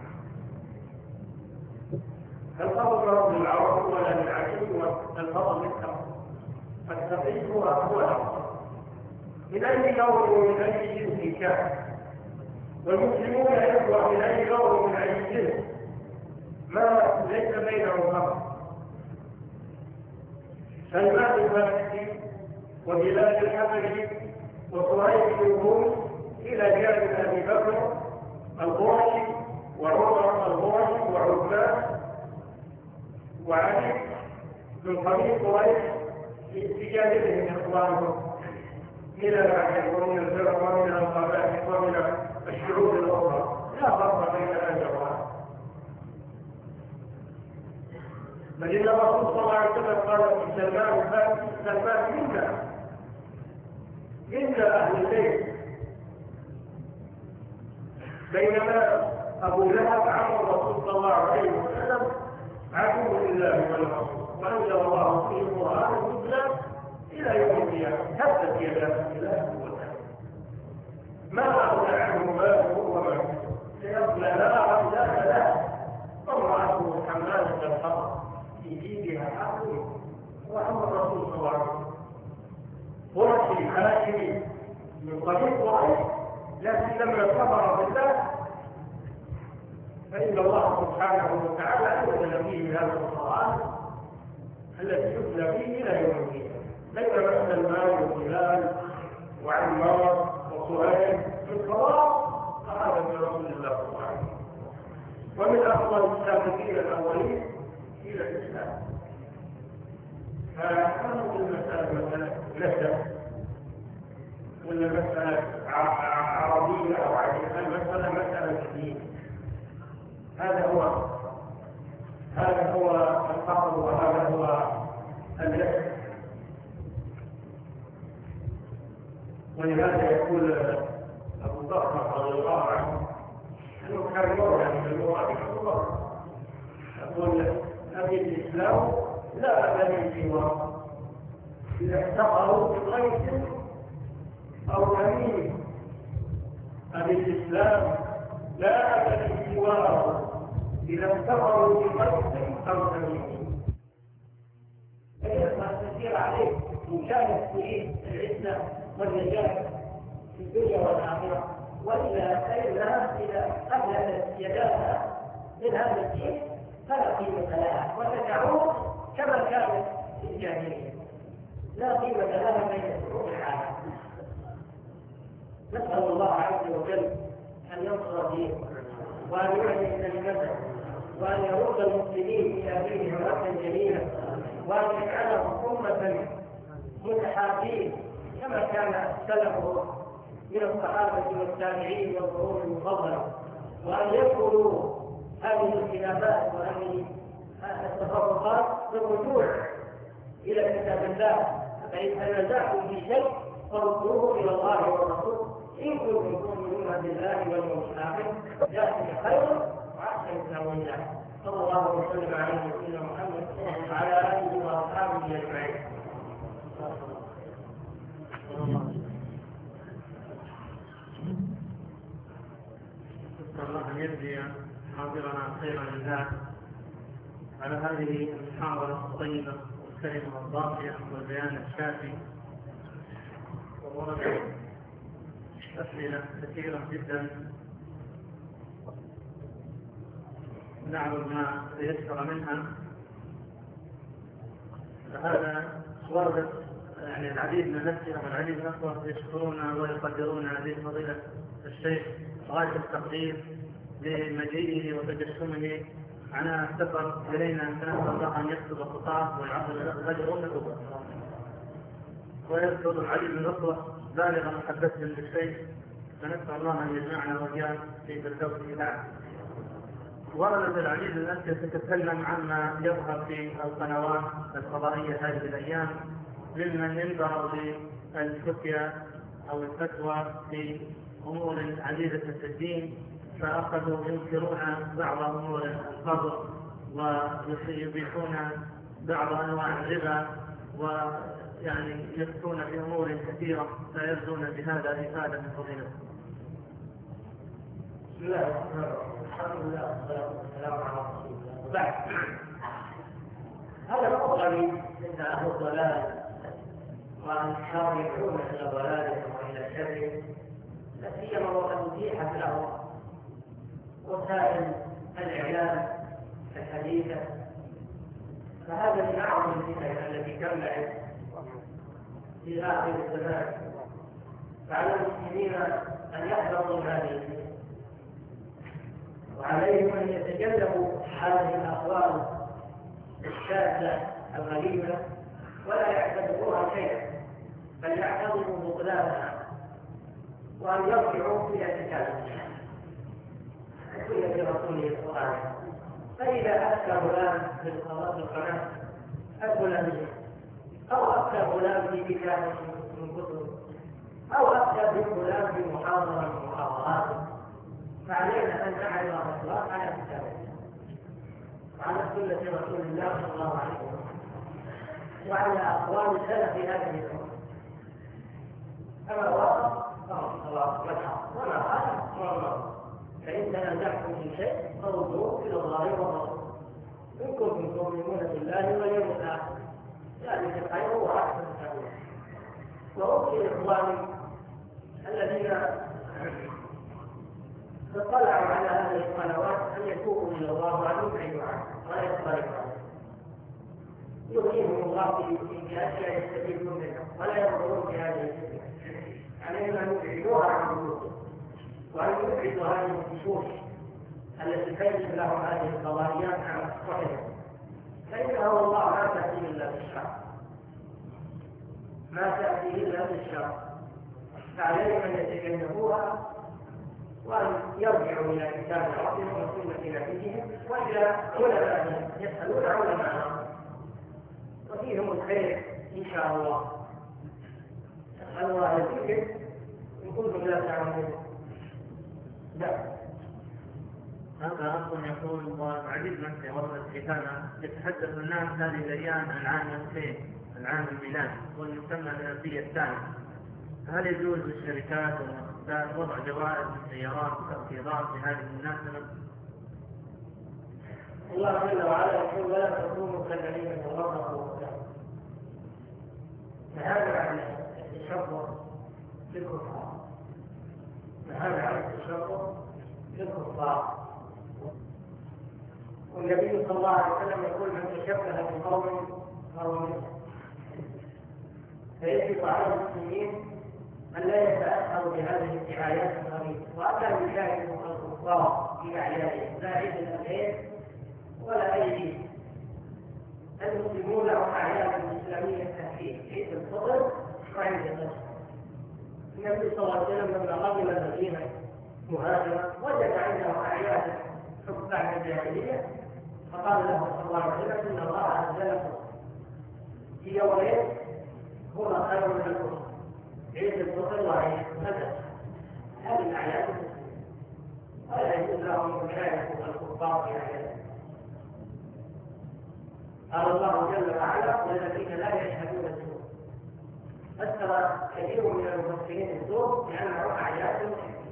الفضل رب العرب ولا للعجم، والفضل للأرض. فالتقي هو هو الأفضل من أي لون ومن أي جنس كان، والمسلمون إخوة من أي لون ومن أي جنس، ما ليس بينهم فرق. سلمان الفارسي وبلال الحبشي وصهيب بن روم إلى جانب أبي بكر القرشي وعمر القرشي وعثمان وعلي من قبيل قريش بجانبهم إخوانهم من العجم ومن الفرق ومن القبائل ومن الشعوب الأخرى، لا فرق بين الأجوان. بل إن الرسول صلى الله عليه وسلم قال في سلمان الفارسي: سلمان منا منا أهل البيت. بينما أبو لهب عم الرسول صلى الله عليه وسلم عدو لله والرسول، وأنزل الله فيه القرآن الإسلام إلى يوم القيامة. تبت يدا الله والله ما أغنى عنه ماله وما كسب، سيصلى نارا ذات لهب وامرأته حمالة الحطب في جيبها حبل وأما الرسول صلى الله عليه وسلم قرشي هاشمي من قبيل قريش، لكن لما كفر بالله فإن الله سبحانه وتعالى أنزل فيه هذا القرآن الذي يتلى فيه إلى يوم القيامة. بينما سلمان وبلال وعمار وصهيب في الصلاة فهذا من رسول الله صلى الله عليه وسلم. ومن أفضل السابقين الأولين إلى الإسلام. فهذه المسألة مسألة نسب ولا مسألة عربية أو عجيبة، المسألة مسألة دين. هذا هو هذا هو الفقر وهذا هو النسب. ولهذا يقول أبو بكر رضي الله عنه أنه كان يروى من اللغة الله يقول أبي الإسلام لا أبني سواه إذا افتقروا بغيث أو كمين. أبي الإسلام لا أبني سواه إذا افتقروا بغيث أو كمين. فيما تسير عليه مشاهد في الإسلام والنجاة في الدنيا والآخرة، وإلا فإنها إذا أهلت يداها من هذا الدين فلا قيمة لها وتدعوه كما كانت في الجاهلية، لا قيمة لها بين شروط العالم. نسأل الله عز وجل أن ينصر دينه وأن يعلن كلمته وأن يرد المسلمين إلى دينهم ردا جميلا، وأن يجعلهم أمة متحابين كما كان سلفه من الصحابة والتابعين والقرون المفضلة، وأن يدخلوا هذه الخلافات وهذه التفرقات بالرجوع إلى كتاب الله. فإن تنازعتم في شيء فردوه إلى الله والرسول إن كنتم تؤمنون بالله واليوم الآخر، ذلك خير وأحسن تأويلا. صلى الله وسلم على سيدنا محمد وعلى آله وأصحابه أجمعين. نسأل الله أن يجزي حاضرنا خير الجزاء على هذه المحاضرة الطيبة والكلمة الضافية والبيان الشافي، ووردت أسئلة كثيرة جدا نعرض ما تيسر منها. فهذا وردت يعني العديد من الأسئلة والعديد من الأخوة يشكرون ويقدرون هذه فضيلة الشيخ غاية التقدير لمجيئه وتجسمه على السفر إلينا، فنسأل الله أن يكتب خطاه ويعظم له الأجر والنصر، ويذكر العديد من الأخوة بالغ محبتهم للشيخ، فنسأل الله أن يجمعنا وإياه في فردوس الأعلى. وردت العديد من الأسئلة تتكلم عما يظهر في القنوات الفضائية هذه الأيام ممن ينبغوا للفتيا أو الفتوى في أمور عديدة في الدين، فأخذوا ينكرون بعض أمور القبر ويبيحون بعض أنواع الربا، ويعني يفتون في أمور كثيرة لا يرجون بهذا إفادة من فضيلة. بسم الله الرحمن الرحيم. الحمد لله والصلاة والسلام على رسول الله. وبعد، هذا هو قريب من أهل الضلال وأن يحاولون إلى ضلالهم وإلى الشر، لا سيما وقد أتيحت لهم وسائل الإعلام الحديثة. فهذا من أعظم الفتن التي تملأ في آخر الزمان، فعلى المسلمين أن يحذروا هذه الفتن، وعليهم أن يتجنبوا هذه الأقوال الشاذة الغريبة ولا يعتبروها شيئا، بل يعتبروا بطلانها وأن يرجعوا إلى كتابه وسنة رسوله القرآن. فإذا أفتى غلام في القناة الفلانية أو أفتى غلام في كتاب من كتب أو أفتى بالغلام في محاضرة من محاضرات، فعلينا أن نعرض الأخلاق على كتابه وعلى سنة رسول الله صلى الله عليه وسلم وعلى أقوال سلف هذه الأمة. أما وقف فهو الصواب والحق، وما خالف هو الله. فإن تنازعتم في شيء فردوه إلى الله والرسول إن كنتم تؤمنون بالله واليوم الآخر، ذلك خير وأحسن تأويلا. وأوصي إخواني الذين اطلعوا على هذه القنوات أن يتوبوا إلى الله وأن يبعدوا عنه ولا يختلفوا عنه. يغنيهم الله في أشياء يستفيدون منها ولا يضرون في هذه الفتنة. عليهم أن يبعدوها عن وجودهم وأن يبعدوا هذه النصوص التي تجد لهم هذه القضايات عن الصحيح، فإنه والله ما تأتي إلا بالشر، ما تأتي إلا بالشر، فعليهم أن يتجنبوها وأن يرجعوا إلى كتاب ربهم وسنة نبيهم وإلى علمائهم يسألون علماءهم وفيهم الخير إن شاء الله. أسأل الله الذكر إن كنتم لا تعلمون. لا هذا أصلا يقول وعديد من في وسط الكتابة يتحدث الناس هذه الأيام عن عام ألفين، العام الميلادي والمسمى الألفية الثانية، هل يجوز للشركات والمؤسسات وضع جوائز للسيارات وتخفيضات لهذه المناسبة؟ الله جل وعلا يقول ولا تكونوا كالذين تفرقوا واختلفوا، فهذا عن التشبه بالكفار، فهذا عن التشبه بالكفار. والنبي صلى الله عليه وسلم يقول من تشبه بقوم فهو منهم، فيجب على المسلمين أن لا يتأثروا بهذه الدعايات الغريبة وأن يشاهدوا الكفار في أعيادهم لا عيد الأضحية ولا أي عيد. المسلمون لهم أعياد إسلامية كثيرة، عيد الفطر وعيد الأضحى. النبي صلى الله عليه وسلم لما قدم المدينة مهاجرا وجد عنده أعياد حكام الجاهلية فقال له صلى الله عليه وسلم إن الله أنزلكم في يومين هما خير من الكفر، عيد الفطر وعيد الأضحى. هذه الأعياد المسلمين ولا يجوز لهم مشاركة الكفار في أعيادهم. قال الله جل وعلا والذين لا يشهدون الزور، فسر كثير من المفسرين الزور لأنه أعياد المشركين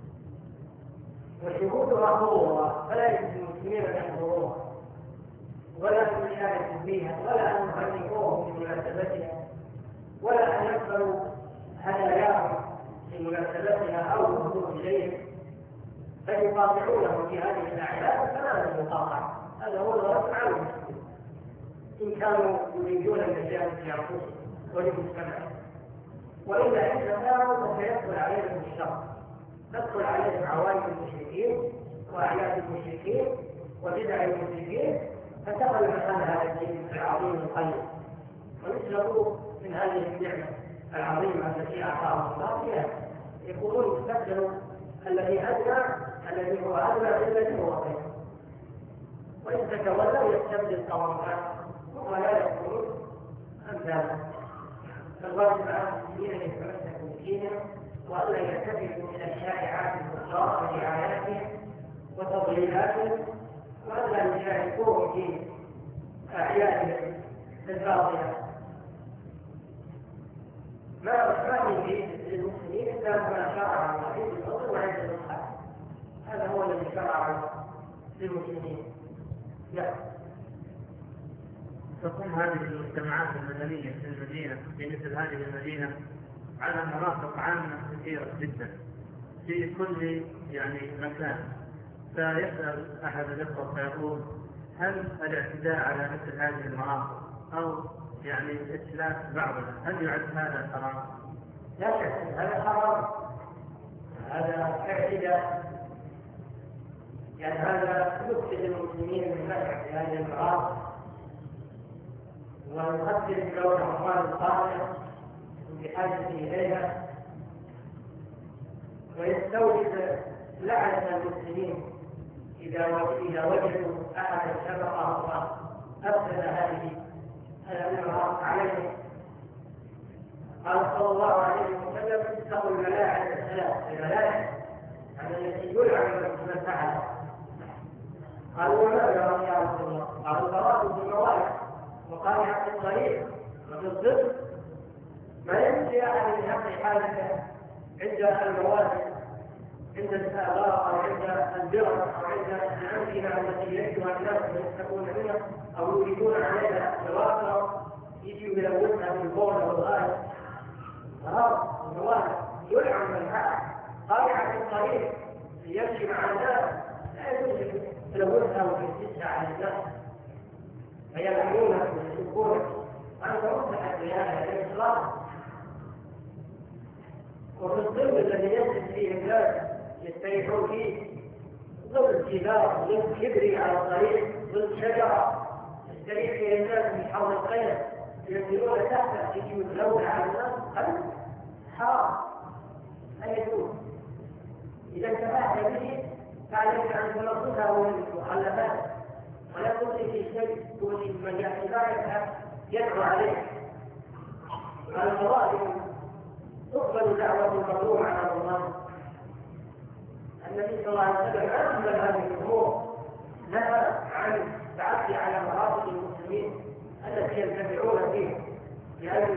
وشهودها حضورها، فلا يجوز للمسلمين أن يحضروها ولا أن يشاركوا فيها ولا أن يخلفوهم في مناسبتها ولا أن يقبلوا هداياهم في مناسبتها أو الوصول إليهم، فيقاطعونهم في هذه الأعياد فلا المقاطعة. هذا هو الغرض عن المسلمين إن كانوا يريدون النجاة في أنفسهم ولمجتمعهم، وإلا إن كانوا فسيدخل عليهم الشر، تدخل عليهم عوائد المشركين وأعياد المشركين وبدع المشركين، فتقل مثل هذا الدين العظيم القيم ويسلبوا من هذه النعمة العظيمة التي أعطاهم الله فيها. يقولون يستبدلوا الذي أدنى الذي هو أدنى بالذي هو خير، وإن تتولوا يستبدل قوم آخر ولا يكونون أمثالا. فالواجب على المسلمين أن يتمسكوا بدينهم وألا يلتفتوا إلى الشائعات الكفار ورعاياتهم وتضليلاتهم وألا يشاركوهم في أعيادهم الباطلة. ما أصبحني في المسلمين إلا ما شرع الله في الفطر وعيد الأضحى، هذا هو الذي شرع للمسلمين. لا تقوم هذه المجتمعات المدنية في المدينة في مثل هذه المدينة على مرافق عامة كثيرة جدا في كل يعني مكان، فيسأل أحد الأخوة فيقول هل الاعتداء على مثل هذه المرافق أو يعني إتلاف بعضها هل يعد هذا حرام؟ لا شك هذا حرام، هذا اعتداء، يعني هذا يفسد المسلمين من نفع في هذه المرافق ويقدر الدولة أموال القادمة بحاجة إليها ويستوجب لعنة المسلمين إذا إذا وجدوا أحد سبقهم أفسد هذه المرافق عليهم. قال صلى الله عليه وسلم اتقوا الملاعن الثلاث، الملاعن التي يلعن من فعلها. قالوا وماذا يا رسول الله؟ قالوا الفرائض بالموالد وقارعة الطريق وفي الضد ما يمشي أحد بحق حالك عند المواد عند الآباء أو عند البر أو عند الأمكنة التي يجدها الناس يستكون منها أو يريدون عليها الواقع يجي يلوثها بالقول والغاية. خلاص المواد يلعن من حق قارعة الطريق يمشي مع الناس لا يجوز يلوثها ويفتشها على الناس فيلعنونك ويسبونك وأنت مصلحة لهذا الإطلاق. وفي الظل الذي يجلس فيه الناس يستريحون فيه ظل جبال، ظل كبري على الطريق، ظل شجرة يستريح فيها الناس من حول القيم ينزلون تحت يجي يتلون على الناس، هذا حرام لا يجوز. إذا انتفعت به فعليك أن تنظفها من المخلفات ولا تؤذي في شيء تؤذي من يأتي بعدها يدعو عليه. الفضائل تقبل دعوة المظلوم على الله. النبي صلى الله عليه وسلم أنزل هذه الأمور، نهى عن التعدي على مراتب المسلمين التي ينتفعون فيها لأن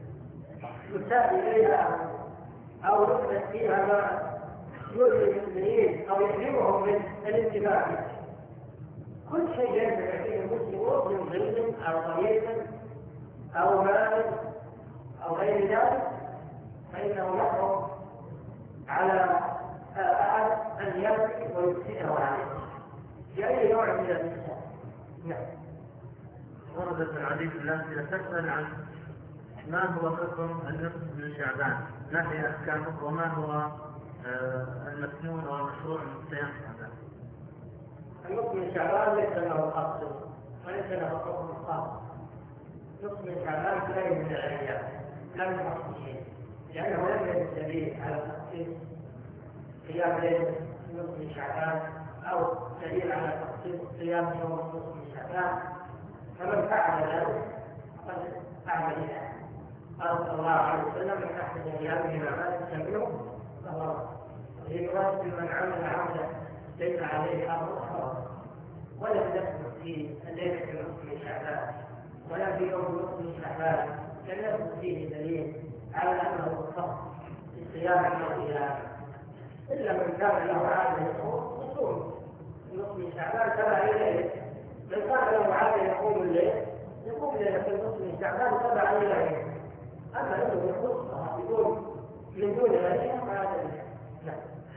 يساء إليها أو يحدث فيها ما يؤذي المسلمين أو يحرمهم من الانتفاع به. كل شيء ينتفع فيه المسلمون من ظل أو طريق أو مال أو غير ذلك فإنه يحرم على أحد أن يمسك ويفسده عليه بأي نوع من الإنسان. نعم. وردت من الحديث التي تسأل عن ما هو حكم النصف من شعبان، ما هي أحكامه وما هو المسنون أو المشروع من صيام شعبان؟ النصف من شعبان ليس له خاص وليس له حكم خاص. نصف من شعبان لا يوجد الأيام لا يوجد شيء لأنه لم يرد دليل على تخصيص قيام ليلة نصف من شعبان أو دليل على تخصيص قيام يوم نصف من شعبان، فمن فعل ذلك فقد أعمل ذلك. قال صلى الله عليه وسلم من أحسن أيامه ما تستمعه فهو في رواية من عمل عملا ليس عليه أمر ولم يثبت في الليلة نصف من شعبان ولا في يوم نصف من شعبان لم يثبت فيه دليل على أنه خاص بصيام الأيام إلا من كان له عادة يصوم يصوم نصف من شعبان تبع إليه. من كان له عادة يقوم الليل يقوم ليلة النصف من شعبان تبع إليه. أما أنه يخص يقول من دون ذلك فهذا لا.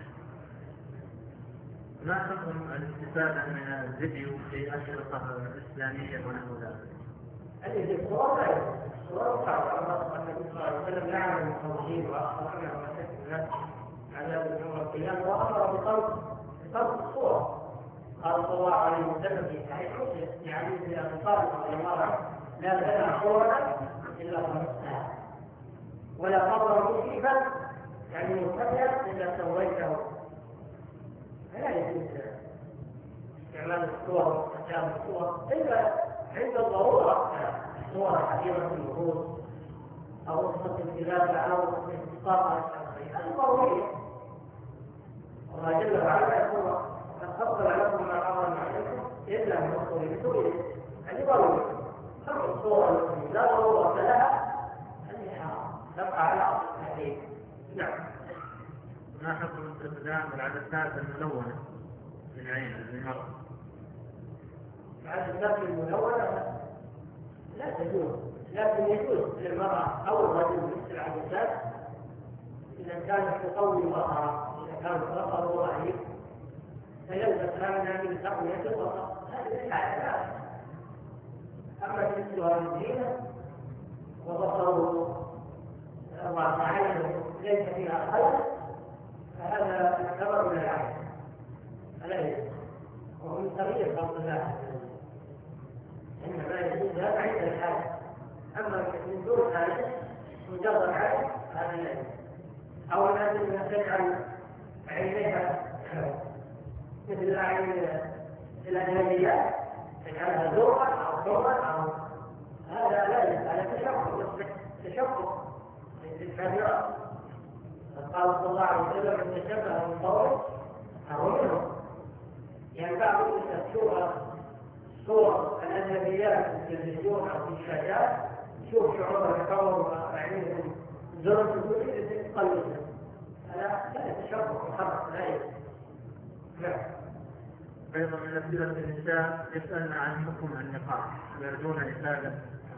ما حكم الاستفادة من الفيديو في أشرطة إسلامية ونحو ذلك؟ هذه الصور غير الصور صعبة. النبي صلى الله عليه وسلم لعن المصورين وأخبرنا ومسك الناس على يوم القيامة وأمر بخلق بخلق الصور. قال صلى الله عليه وسلم في صحيح مسلم في حديث أبي طالب رضي الله عنه لا تدع صورة إلا خلقتها ولا قبر مشرفا يعني مرتفعا إلا سويته. فلا يجوز استعمال الصور واستخدام الصور إلا عند الضرورة صور حديثة النفوس أو قصة الخلافة أو استقامة ضرورية. الله جل وعلا يقول قد فضل لكم ما حرم عليكم إلا من الصور يعني ضروري. أما الصور التي لا ضرورة لها هذه حرام تبقى على أصل التحريم. نعم. ما حكم استخدام العدسات الملونة للعين للمرأة؟ العدسات الملونة لا تجوز، لكن يجوز للمرأة أو الرجل مثل العدسات إذا كانت تقوي ظهرها، إذا كان ظهره ضعيف فيلبس هذا من تقوية البصر هذه العدسات. أما مثلها الزينة وبصره وعينه ليس فيها خير فهذا يعتبر من العين فلا يجوز وهو من تغيير خلق الله. إنما يجوز هذا عند الحاجة. أما من دون حاجة مجرد عين هذا لا يجوز. أو الناس التي تجعل عينيها مثل الأعين الأجنبيات تجعلها زرقا أو حمرا أو هذا لا يجوز. هذا تشبه تشبه بالكافرات. قال صلى الله عليه وسلم ان تشبه من قوم فهو منهم. يعني بعض الناس تشوف صور الاجنبيات في التلفزيون او في الشاشات تشوف شعور القوم وعينهم زرق تريد تقلدها. هذا لا يتشبه محرم لا يجوز. نعم. أيضا من أسئلة النساء يسألن عن حكم النقاب ويرجون إفادة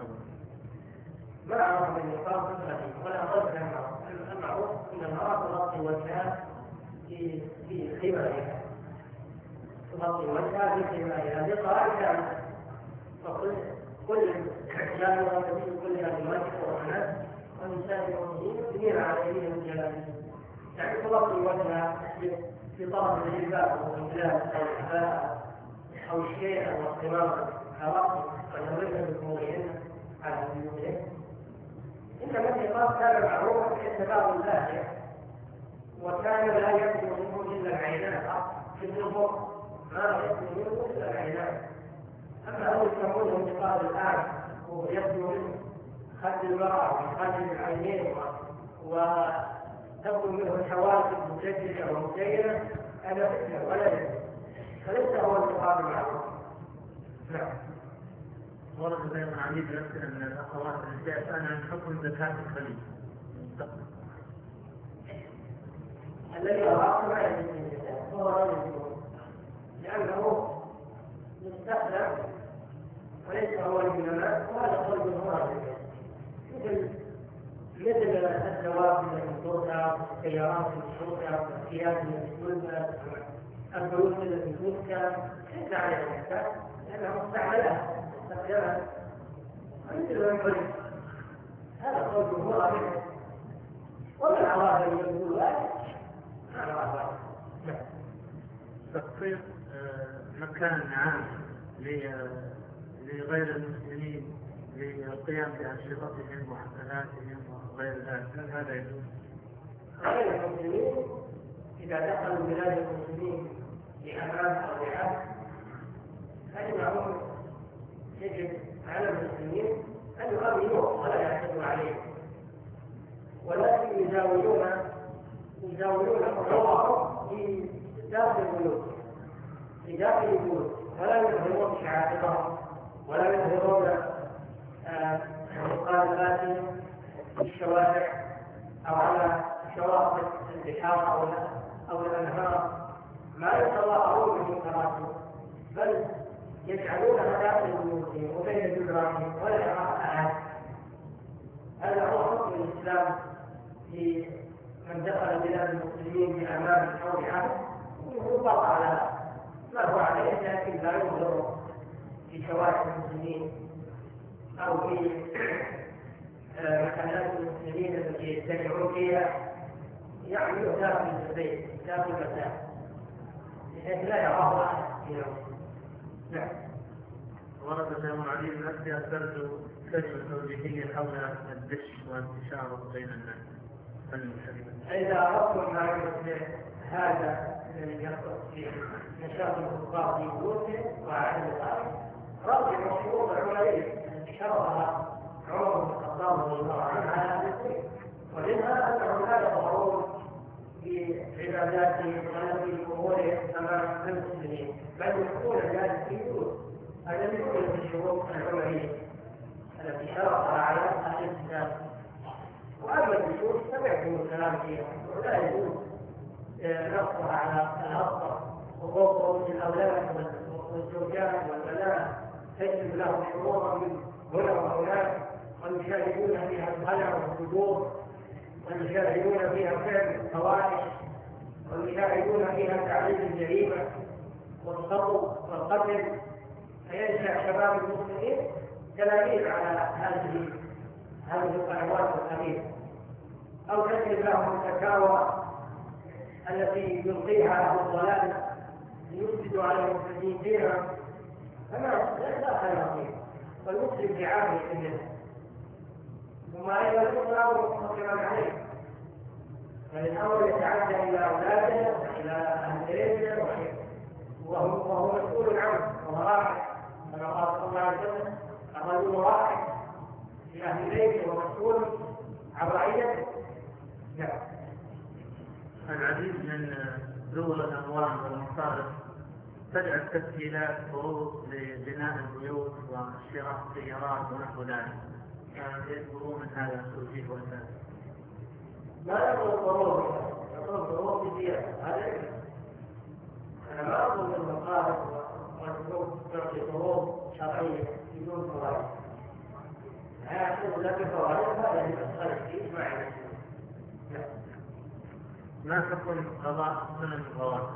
ما أعرف من النقاب ولا أرد عنه. المعروف أن المرأة تغطي وجهها في في خمارها تغطي وجهها في خمارها هذه قاعدة فكل كل لا يغطي كل هذه الوجه والناس والنساء المؤمنين يبنين على أيديهم الجلالين يعني تغطي وجهها في طرف الجبال أو البلاد أو الحباء أو الشيء أو القمامة حرام ويضربن بقبورهن على بيوتهن. إنما النقاب كان معروفا باعتبار الباهية، وكان لا يبدو منه إلا العينان في النظر، ما يبدو منه إلا العينان. أما هو يسمونه النقاب الآن ويبدو منه خد المرأة وخد العينين وتبدو منه الحواجب مجددة ومزينة، هذا فتنة ولا يجوز، فليس هو النقاب المعروف. نعم. ورد أيضا عديد الأمثلة من الأخوات التي يسألن عن حكم زكاة الخليج. الذي أراك ما يجوز الزكاة هو رجل، لأنه مستخدم وليس هو الإنماء، وهذا قول جمهور مثل مثل الدواب التي تركب، السيارات التي تركب، الثياب التي تلبس، الفلوس التي تركب، ليس عليها زكاة لأنها مستعملة مستخدمة مثل ما يقول. هذا قول جمهور منه، ومن عوام يقول ذلك هذا عوام. تخصيص مكان عام لغير المسلمين للقيام بأنشطتهم وحفلاتهم وغير ذلك، هذا يجوز؟ غير المسلمين إذا دخلوا بلاد المسلمين لأمان أو لعب فإنهم يجب على المسلمين أن يؤمنوه ولا يعتدوا عليه، ولكن يزاولون يزاولون حقوقهم في داخل البيوت في داخل البيوت ولا يظهرون شعائرهم ولا يظهرون مخالفاتهم في الشوارع أو على شواطئ البحار أو أو الأنهار، ما يتظاهرون بمنكراتهم بل يجعلونها داخل بيوتهم وبين جدرانهم ولا يراها أحد. هذا هو حكم الإسلام في من دخل بلاد المسلمين بأمان أو بعهد، يطبق على ما هو عليه، لكن لا يظهر في شوارع المسلمين أو في محلات المسلمين التي يجتمعون فيها، يعملوا داخل البيت داخل المساجد بحيث لا يراه أحد فيهم. نعم. ورد في العديد من الأشياء تبدو كلمة توجيهية حول الدش وانتشاره بين الناس. إذا أردتم ما يمثل هذا الذي يختص في نشاط الكفار في بيوتهم وعن الخارج، رجعوا الشروط العمرية التي شرطها عمر بن الخطاب رضي الله عنه على أهل السنة، ومنها أنهم لا يظهرون في عباداتهم ولا في أمورهم أمام المسلمين، بل يكون ذلك في بيوت. هذا من الشروط العمرية التي شرطها على أهل الكتاب. وأما النشوز سمعتم الكلام فيها، ولا يجوز نقصها على الأسطر وفوق رؤوس الأولاد والزوجات والبنات، تجد لهم شرورا من هنا وهناك، ويشاهدون فيها الخلع والفجور، ويشاهدون فيها فعل الفواحش، ويشاهدون فيها تعريض الجريمة والخطو والقتل، فينشأ شباب المسلمين تلاميذ على هذه هذه القنوات الخبيثة، أو تجد لهم التكاوى التي يلقيها أهل الضلال ليفسدوا على المسلمين دينهم، فما لا خير فيه، والمسلم في عامه منه، ثم أيضا الإسلام مقيما عليه، فالأمر يتعدى إلى أولاده وإلى أهل بيته وهو مسؤول عنه وهو راحل، كما قال صلى الله عليه وسلم: الرجل راحل في أهل بيته ومسؤول عن رعيته. نعم. العديد من دول الأموال والمصارف تدعو التسهيلات فروض لبناء البيوت وشراء السيارات ونحو ذلك، يذكرون من هذا التوجيه والسلام. ما يقول فروض، يقول فروض كثيرة، هذا أنا ما أقول المصارف والفروض تعطي فروض شرعية بدون فوائد. هذا لكن فوائد هذا المسألة فيه معنى. ما حكم قضاء سنن الغواب؟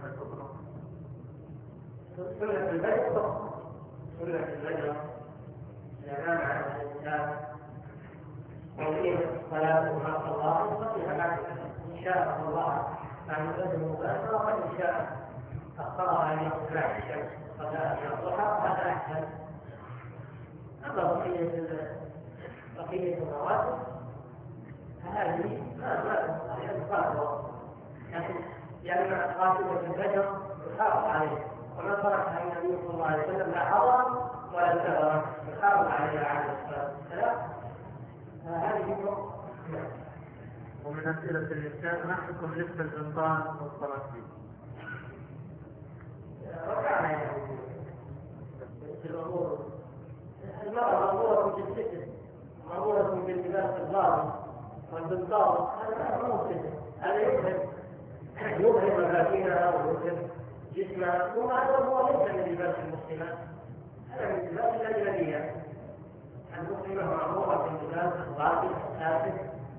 سنة البيت سنة البيت الأمام على الإنسان ويريد الصلاة مع الله فقط إن شاء الله عن البدء المباشرة وإن شاء أخطأها أن يصل بعد الشمس صلاة الضحى هذا أحسن. أما بقية بقية الرواتب هذه ما ما تقاطع، لكن لأن قاتلة الفجر يحافظ عليه، وما تركها النبي صلى الله عليه وسلم لا حضر ولا سفر يحافظ عليها عليه الصلاة والسلام. هذه ومن أسئلة الإنسان ما حكم لبس البنطال والصلاة فيه؟ ركعنا يعني في الأمور المرأة مأمورة بالستر، مأمورة باللباس الظاهر والبنطال، هذا ما هو ستر، هذا يظهر يظهر مفاتينها ويظهر جسمها، وهذا هو ليس من لباس المسلمات، هذا من لباس الأجنبية. المسلمة مأمورة باللباس الظاهر الساتر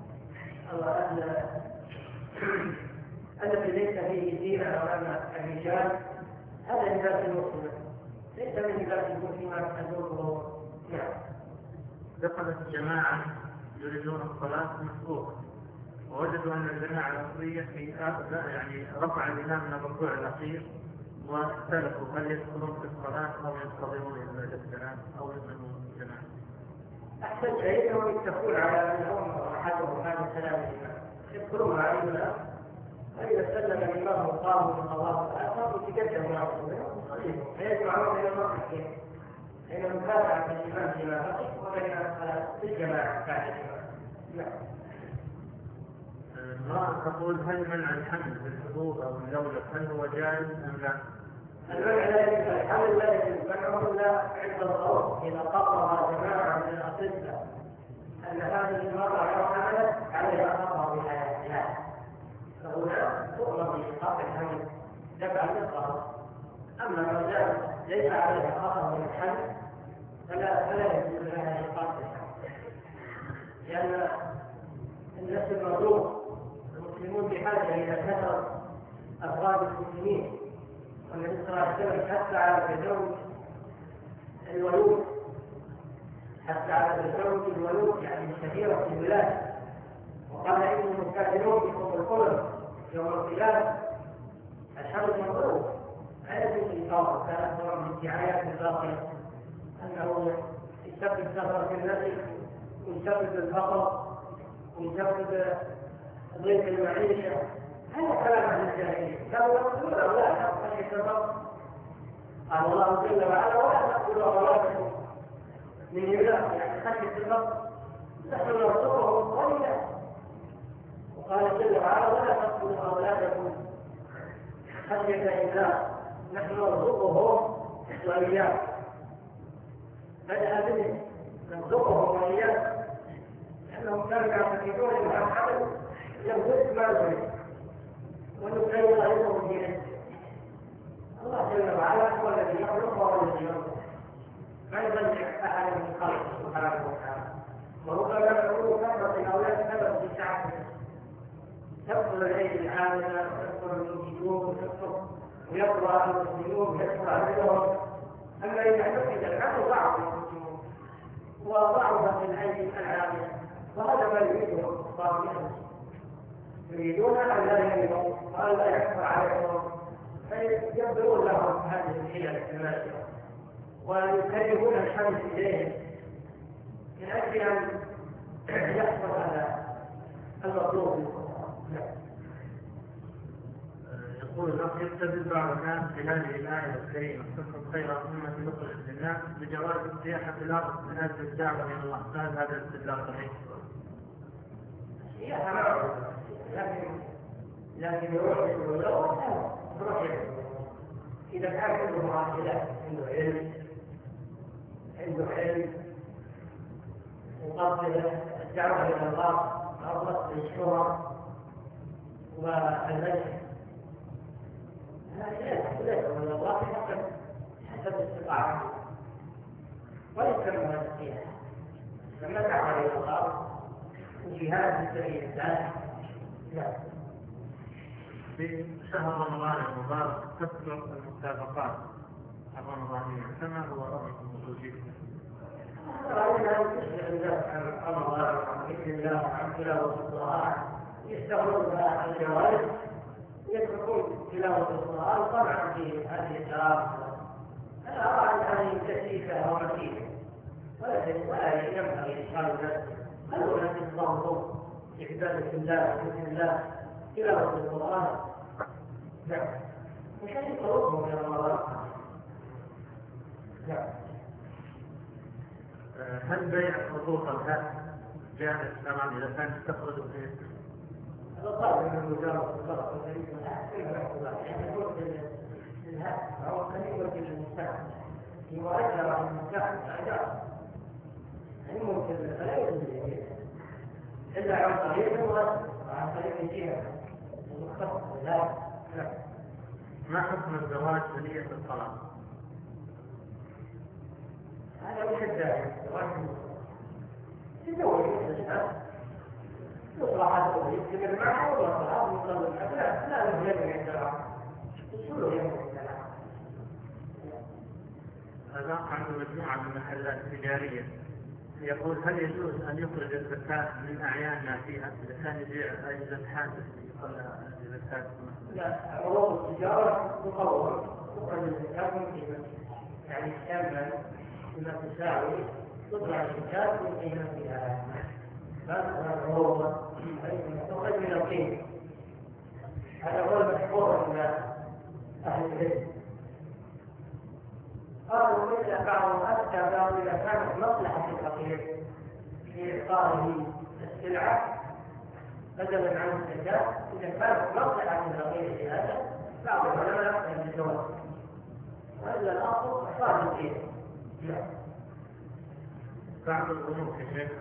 الذي ليس فيه زينة أمام الرجال، هذا لباس المسلمة، ليس من لباس المسلمات النور. نعم. دخلت الجماعة يريدون الصلاة مسبوقة، ووجدوا أن الجماعة الأصلية في آخر يعني رفع الإمام من الركوع الأخير، واختلفوا هل يدخلون في الصلاة أو ينتظرون إلى السلام أو يدخلون الجماعة. أحسن شيء أنهم يتفقون على أنهم أحدهم هذا السلام الإمام، يدخلون مع الإمام، فإذا سلم الإمام وقاموا من الله الآخر وتقدموا مع الإمام فيجمعون بين المرحلتين، بين المتابعة الإمام فيما بقي وبين الجماعة بعد الإمام. نعم. المرأة تقول هل منع الحمل بالحبوب أو اللولب هل هو جائز أم لا؟ المنع لا يجوز، الحمل لا يجوز، منعه إلا عند الضرورة. إذا قرر جماعة من الأطباء أن هذه المرأة لو حملت عليها خطر بحياتها، فهنا تؤمر بإيقاف الحمل تبعا للقرار. أما لو ليس عليها خطر من الحمل فلا فلا يجوز لها إيقاف الحمل، لأن النفس الموضوع المسلمون بحاجة إلى كثرة أفراد المسلمين، والنبي صلى الله عليه وسلم حتى على الزوج الولود، حتى على الزوج الولود يعني الشهيرة في البلاد، وقال إنهم مستعجلون بكم القلب يوم القيامة. الحمد المطلوب لا يجوز إيقافه، كان أكثر من الدعايات الباطلة أنه يسبب سفر في النسل ويسبب الفقر ويسبب ضيق المعيشة، هذا كلام عن الجاهلية. لو يقولون لا تقبل السفر قال الله جل وعلا ولا تقبلوا أولادكم من إملاق، يعني خشية الفقر نحن نرزقهم قليلا، وقال جل وعلا ولا تقبلوا أولادكم خشية إملاق نحن نرزقهم وإياكم. بدأ بهم نرزقهم وإياكم لأنهم كانوا يعتقدون أن الحمل يموت ما يريد ونكرر أيضا في الله جل وعلا هو الذي يخلق وهو الذي يرزق، ما يضيع أحد من خلقه سبحانه وتعالى. وربما يكون كثرة الأولاد سبب في تعبه، تكثر الأيدي العاملة وتكثر المنتجون وتكثر ويقرأ المسلمون ويكثر عددهم. أما إذا اعتقد الحمل ضعف المسلمون وضعف في الأيدي العاملة، وهذا ما يريده الكفار منهم، يريدون أن لا يمنعوا وأن لا يحفر عليهم، فيجبرون لهم هذه الحيل التماثلة ويكرهون الحمل إليهم من أجل أن يحصل على المطلوب. يقول الأخ يستدل بعض الناس بهذه الآية الكريمة كنتم خير أمة أخرجت للناس بجواز السياحة في الأرض من أجل الدعوة إلى الله، فهل هذا الاستدلال صحيح؟ السياحة معروفة، لكن لكن يروح يقول إذا كان عنده مؤهلات، عنده علم عنده علم وقصد الدعوة إلى الله أو قصد الشهرة والمجد، هذا ليس من الله حسب حسب استطاعته ويسمى هذا السياحة. لما دعا إلى الله وجهاد في سبيل الله. لا. في شهر رمضان المبارك تكثر المسابقات الرمضانية، كما هو رأيكم وجودكم؟ رأينا أن تشغل الناس عن رمضان وعن ذكر الله وعن تلاوة القرآن، يستغلون بها الجوائز يتركون تلاوة القرآن طبعا في هذه الدراسة. أنا أرى أن هذه تكليفة ومكينة ولا ينبغي إشغال نفسه. خلوا الناس يتضامنوا في عبادة الله وذكر الله تلاوة القرآن. نعم. مشان يقربهم إلى رمضان. نعم. هل بيع خطوط الهاتف جائز طبعا إذا كانت تخرج فيه؟ هذا طالب من مجرد الصرف الغريب من الهاتف يعني يقول الهاتف أو قريبا في المستقبل في مؤثرة في المستقبل أعجاب يعني ممكن لا يوجد إلا عن طريق المؤثر وعن طريق الجهة المختصة لا. ما حكم الزواج بنية الطلاق؟ هذا مش الداعي تزوج الإنسان يطلع هذا يستمر معه ولا طلع يصل الأبناء لا يهم عندنا شو يهم عندنا. هذا عنده مجموعة من المحلات التجارية يقول هل يجوز أن يخرج الزكاة من أعيان ما فيها إذا كان يبيع أجهزة حادث يقول الزكاة؟ لا عروض التجارة تطور تخرج الزكاة من قيمتها يعني كامل بما تساوي تطلع الزكاة من قيمتها هذا هو تخرج من القيمة. هذا هو المشهور عند أهل العلم. قالوا مثل بعضهم أفتى قالوا إذا كانت مصلحة الفقير في إعطائه السلعة بدلا عن الزكاة إذا كانت مصلحة الفقير في هذا بعض العلماء يقبل بالجواز وإلا الأصل إخراج القيمة. بعض الأمور يا شيخ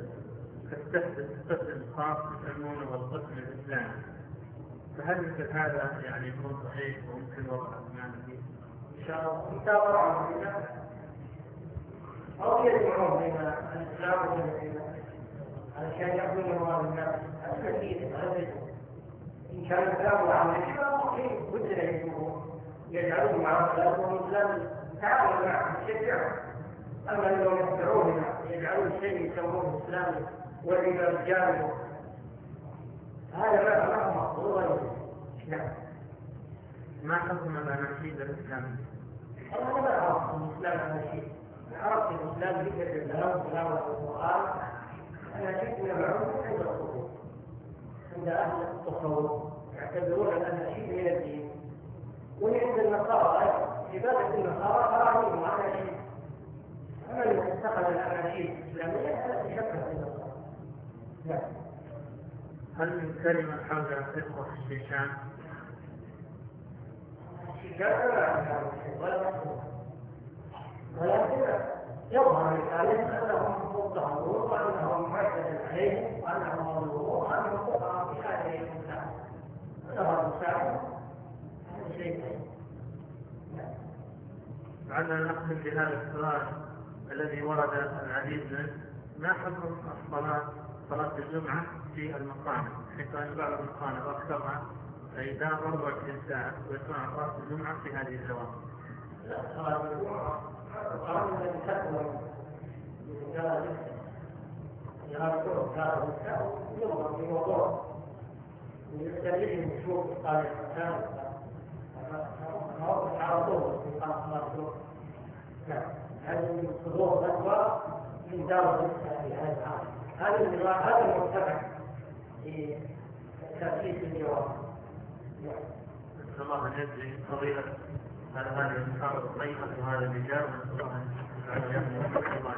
تستخدم خاص بالقانون والقسم الإسلامي فهل مثل هذا يعني يكون صحيح وممكن وضع أثمان فيه؟ إن شاء الله متابعة بين أو يجمعون بين الإسلام وبين علشان يأخذون أموال الناس هذا نتيجة هذا إن كان الإسلام وعمل شيء بدنا يجمعون يجعلون مع الإسلام والإسلام تعاون معهم يشجعون. أما لو يتبعون يجعلون شيء يسمونه الإسلام وإلى الرجال هذا ما ما مقبول. نعم. ما حكم الأناشيد الإسلامية؟ أنا ما أعرف الإسلام أناشيد. عرفت الإسلام ذكر الإسلام وتلاوة القرآن أناشيد من العلوم عند الصوفية عند أهل التصوف يعتبرون الأناشيد من الدين. وعند النصارى أيضا عبادة النصارى تراهيم وأناشيد. أما اللي اتخذ الأناشيد الإسلامية فلا تشبه بالنصارى. نعم. هل من كلمة حول إخوة الشيشان؟ ولكن يظهر للعالم أنهم مضطهدون وأنهم معتد عليهم وأنهم مظلومون وأنهم فقراء في هذه المساعدة. هذا المساعدة هذا شيء لعلنا نختم بهذا السؤال الذي ورد العديد منه. ما حكم الصلاة صلاة الجمعة في المقام حيث أن بعض المقام أكثرها فإذا أربع ساعة ويكون صلاة الجمعة في هذه الزواج؟ لا صلاة الجمعة القرآن الذي تكون من جلال يغادرون جلال الإسلام ينظر في موضوع يستدل بشروط قال الإسلام فهو تعرضون في قام صلاة الجمعة. نعم. هذه الصدور الأكبر من دار الإسلام في هذا العام. هذا هذا المرتفع في تأسيس الجواب. نسأل الله أن يجزي فضيلة على هذه المحاضرة الطيبة وهذا الرجال ونسأل الله أن يجزي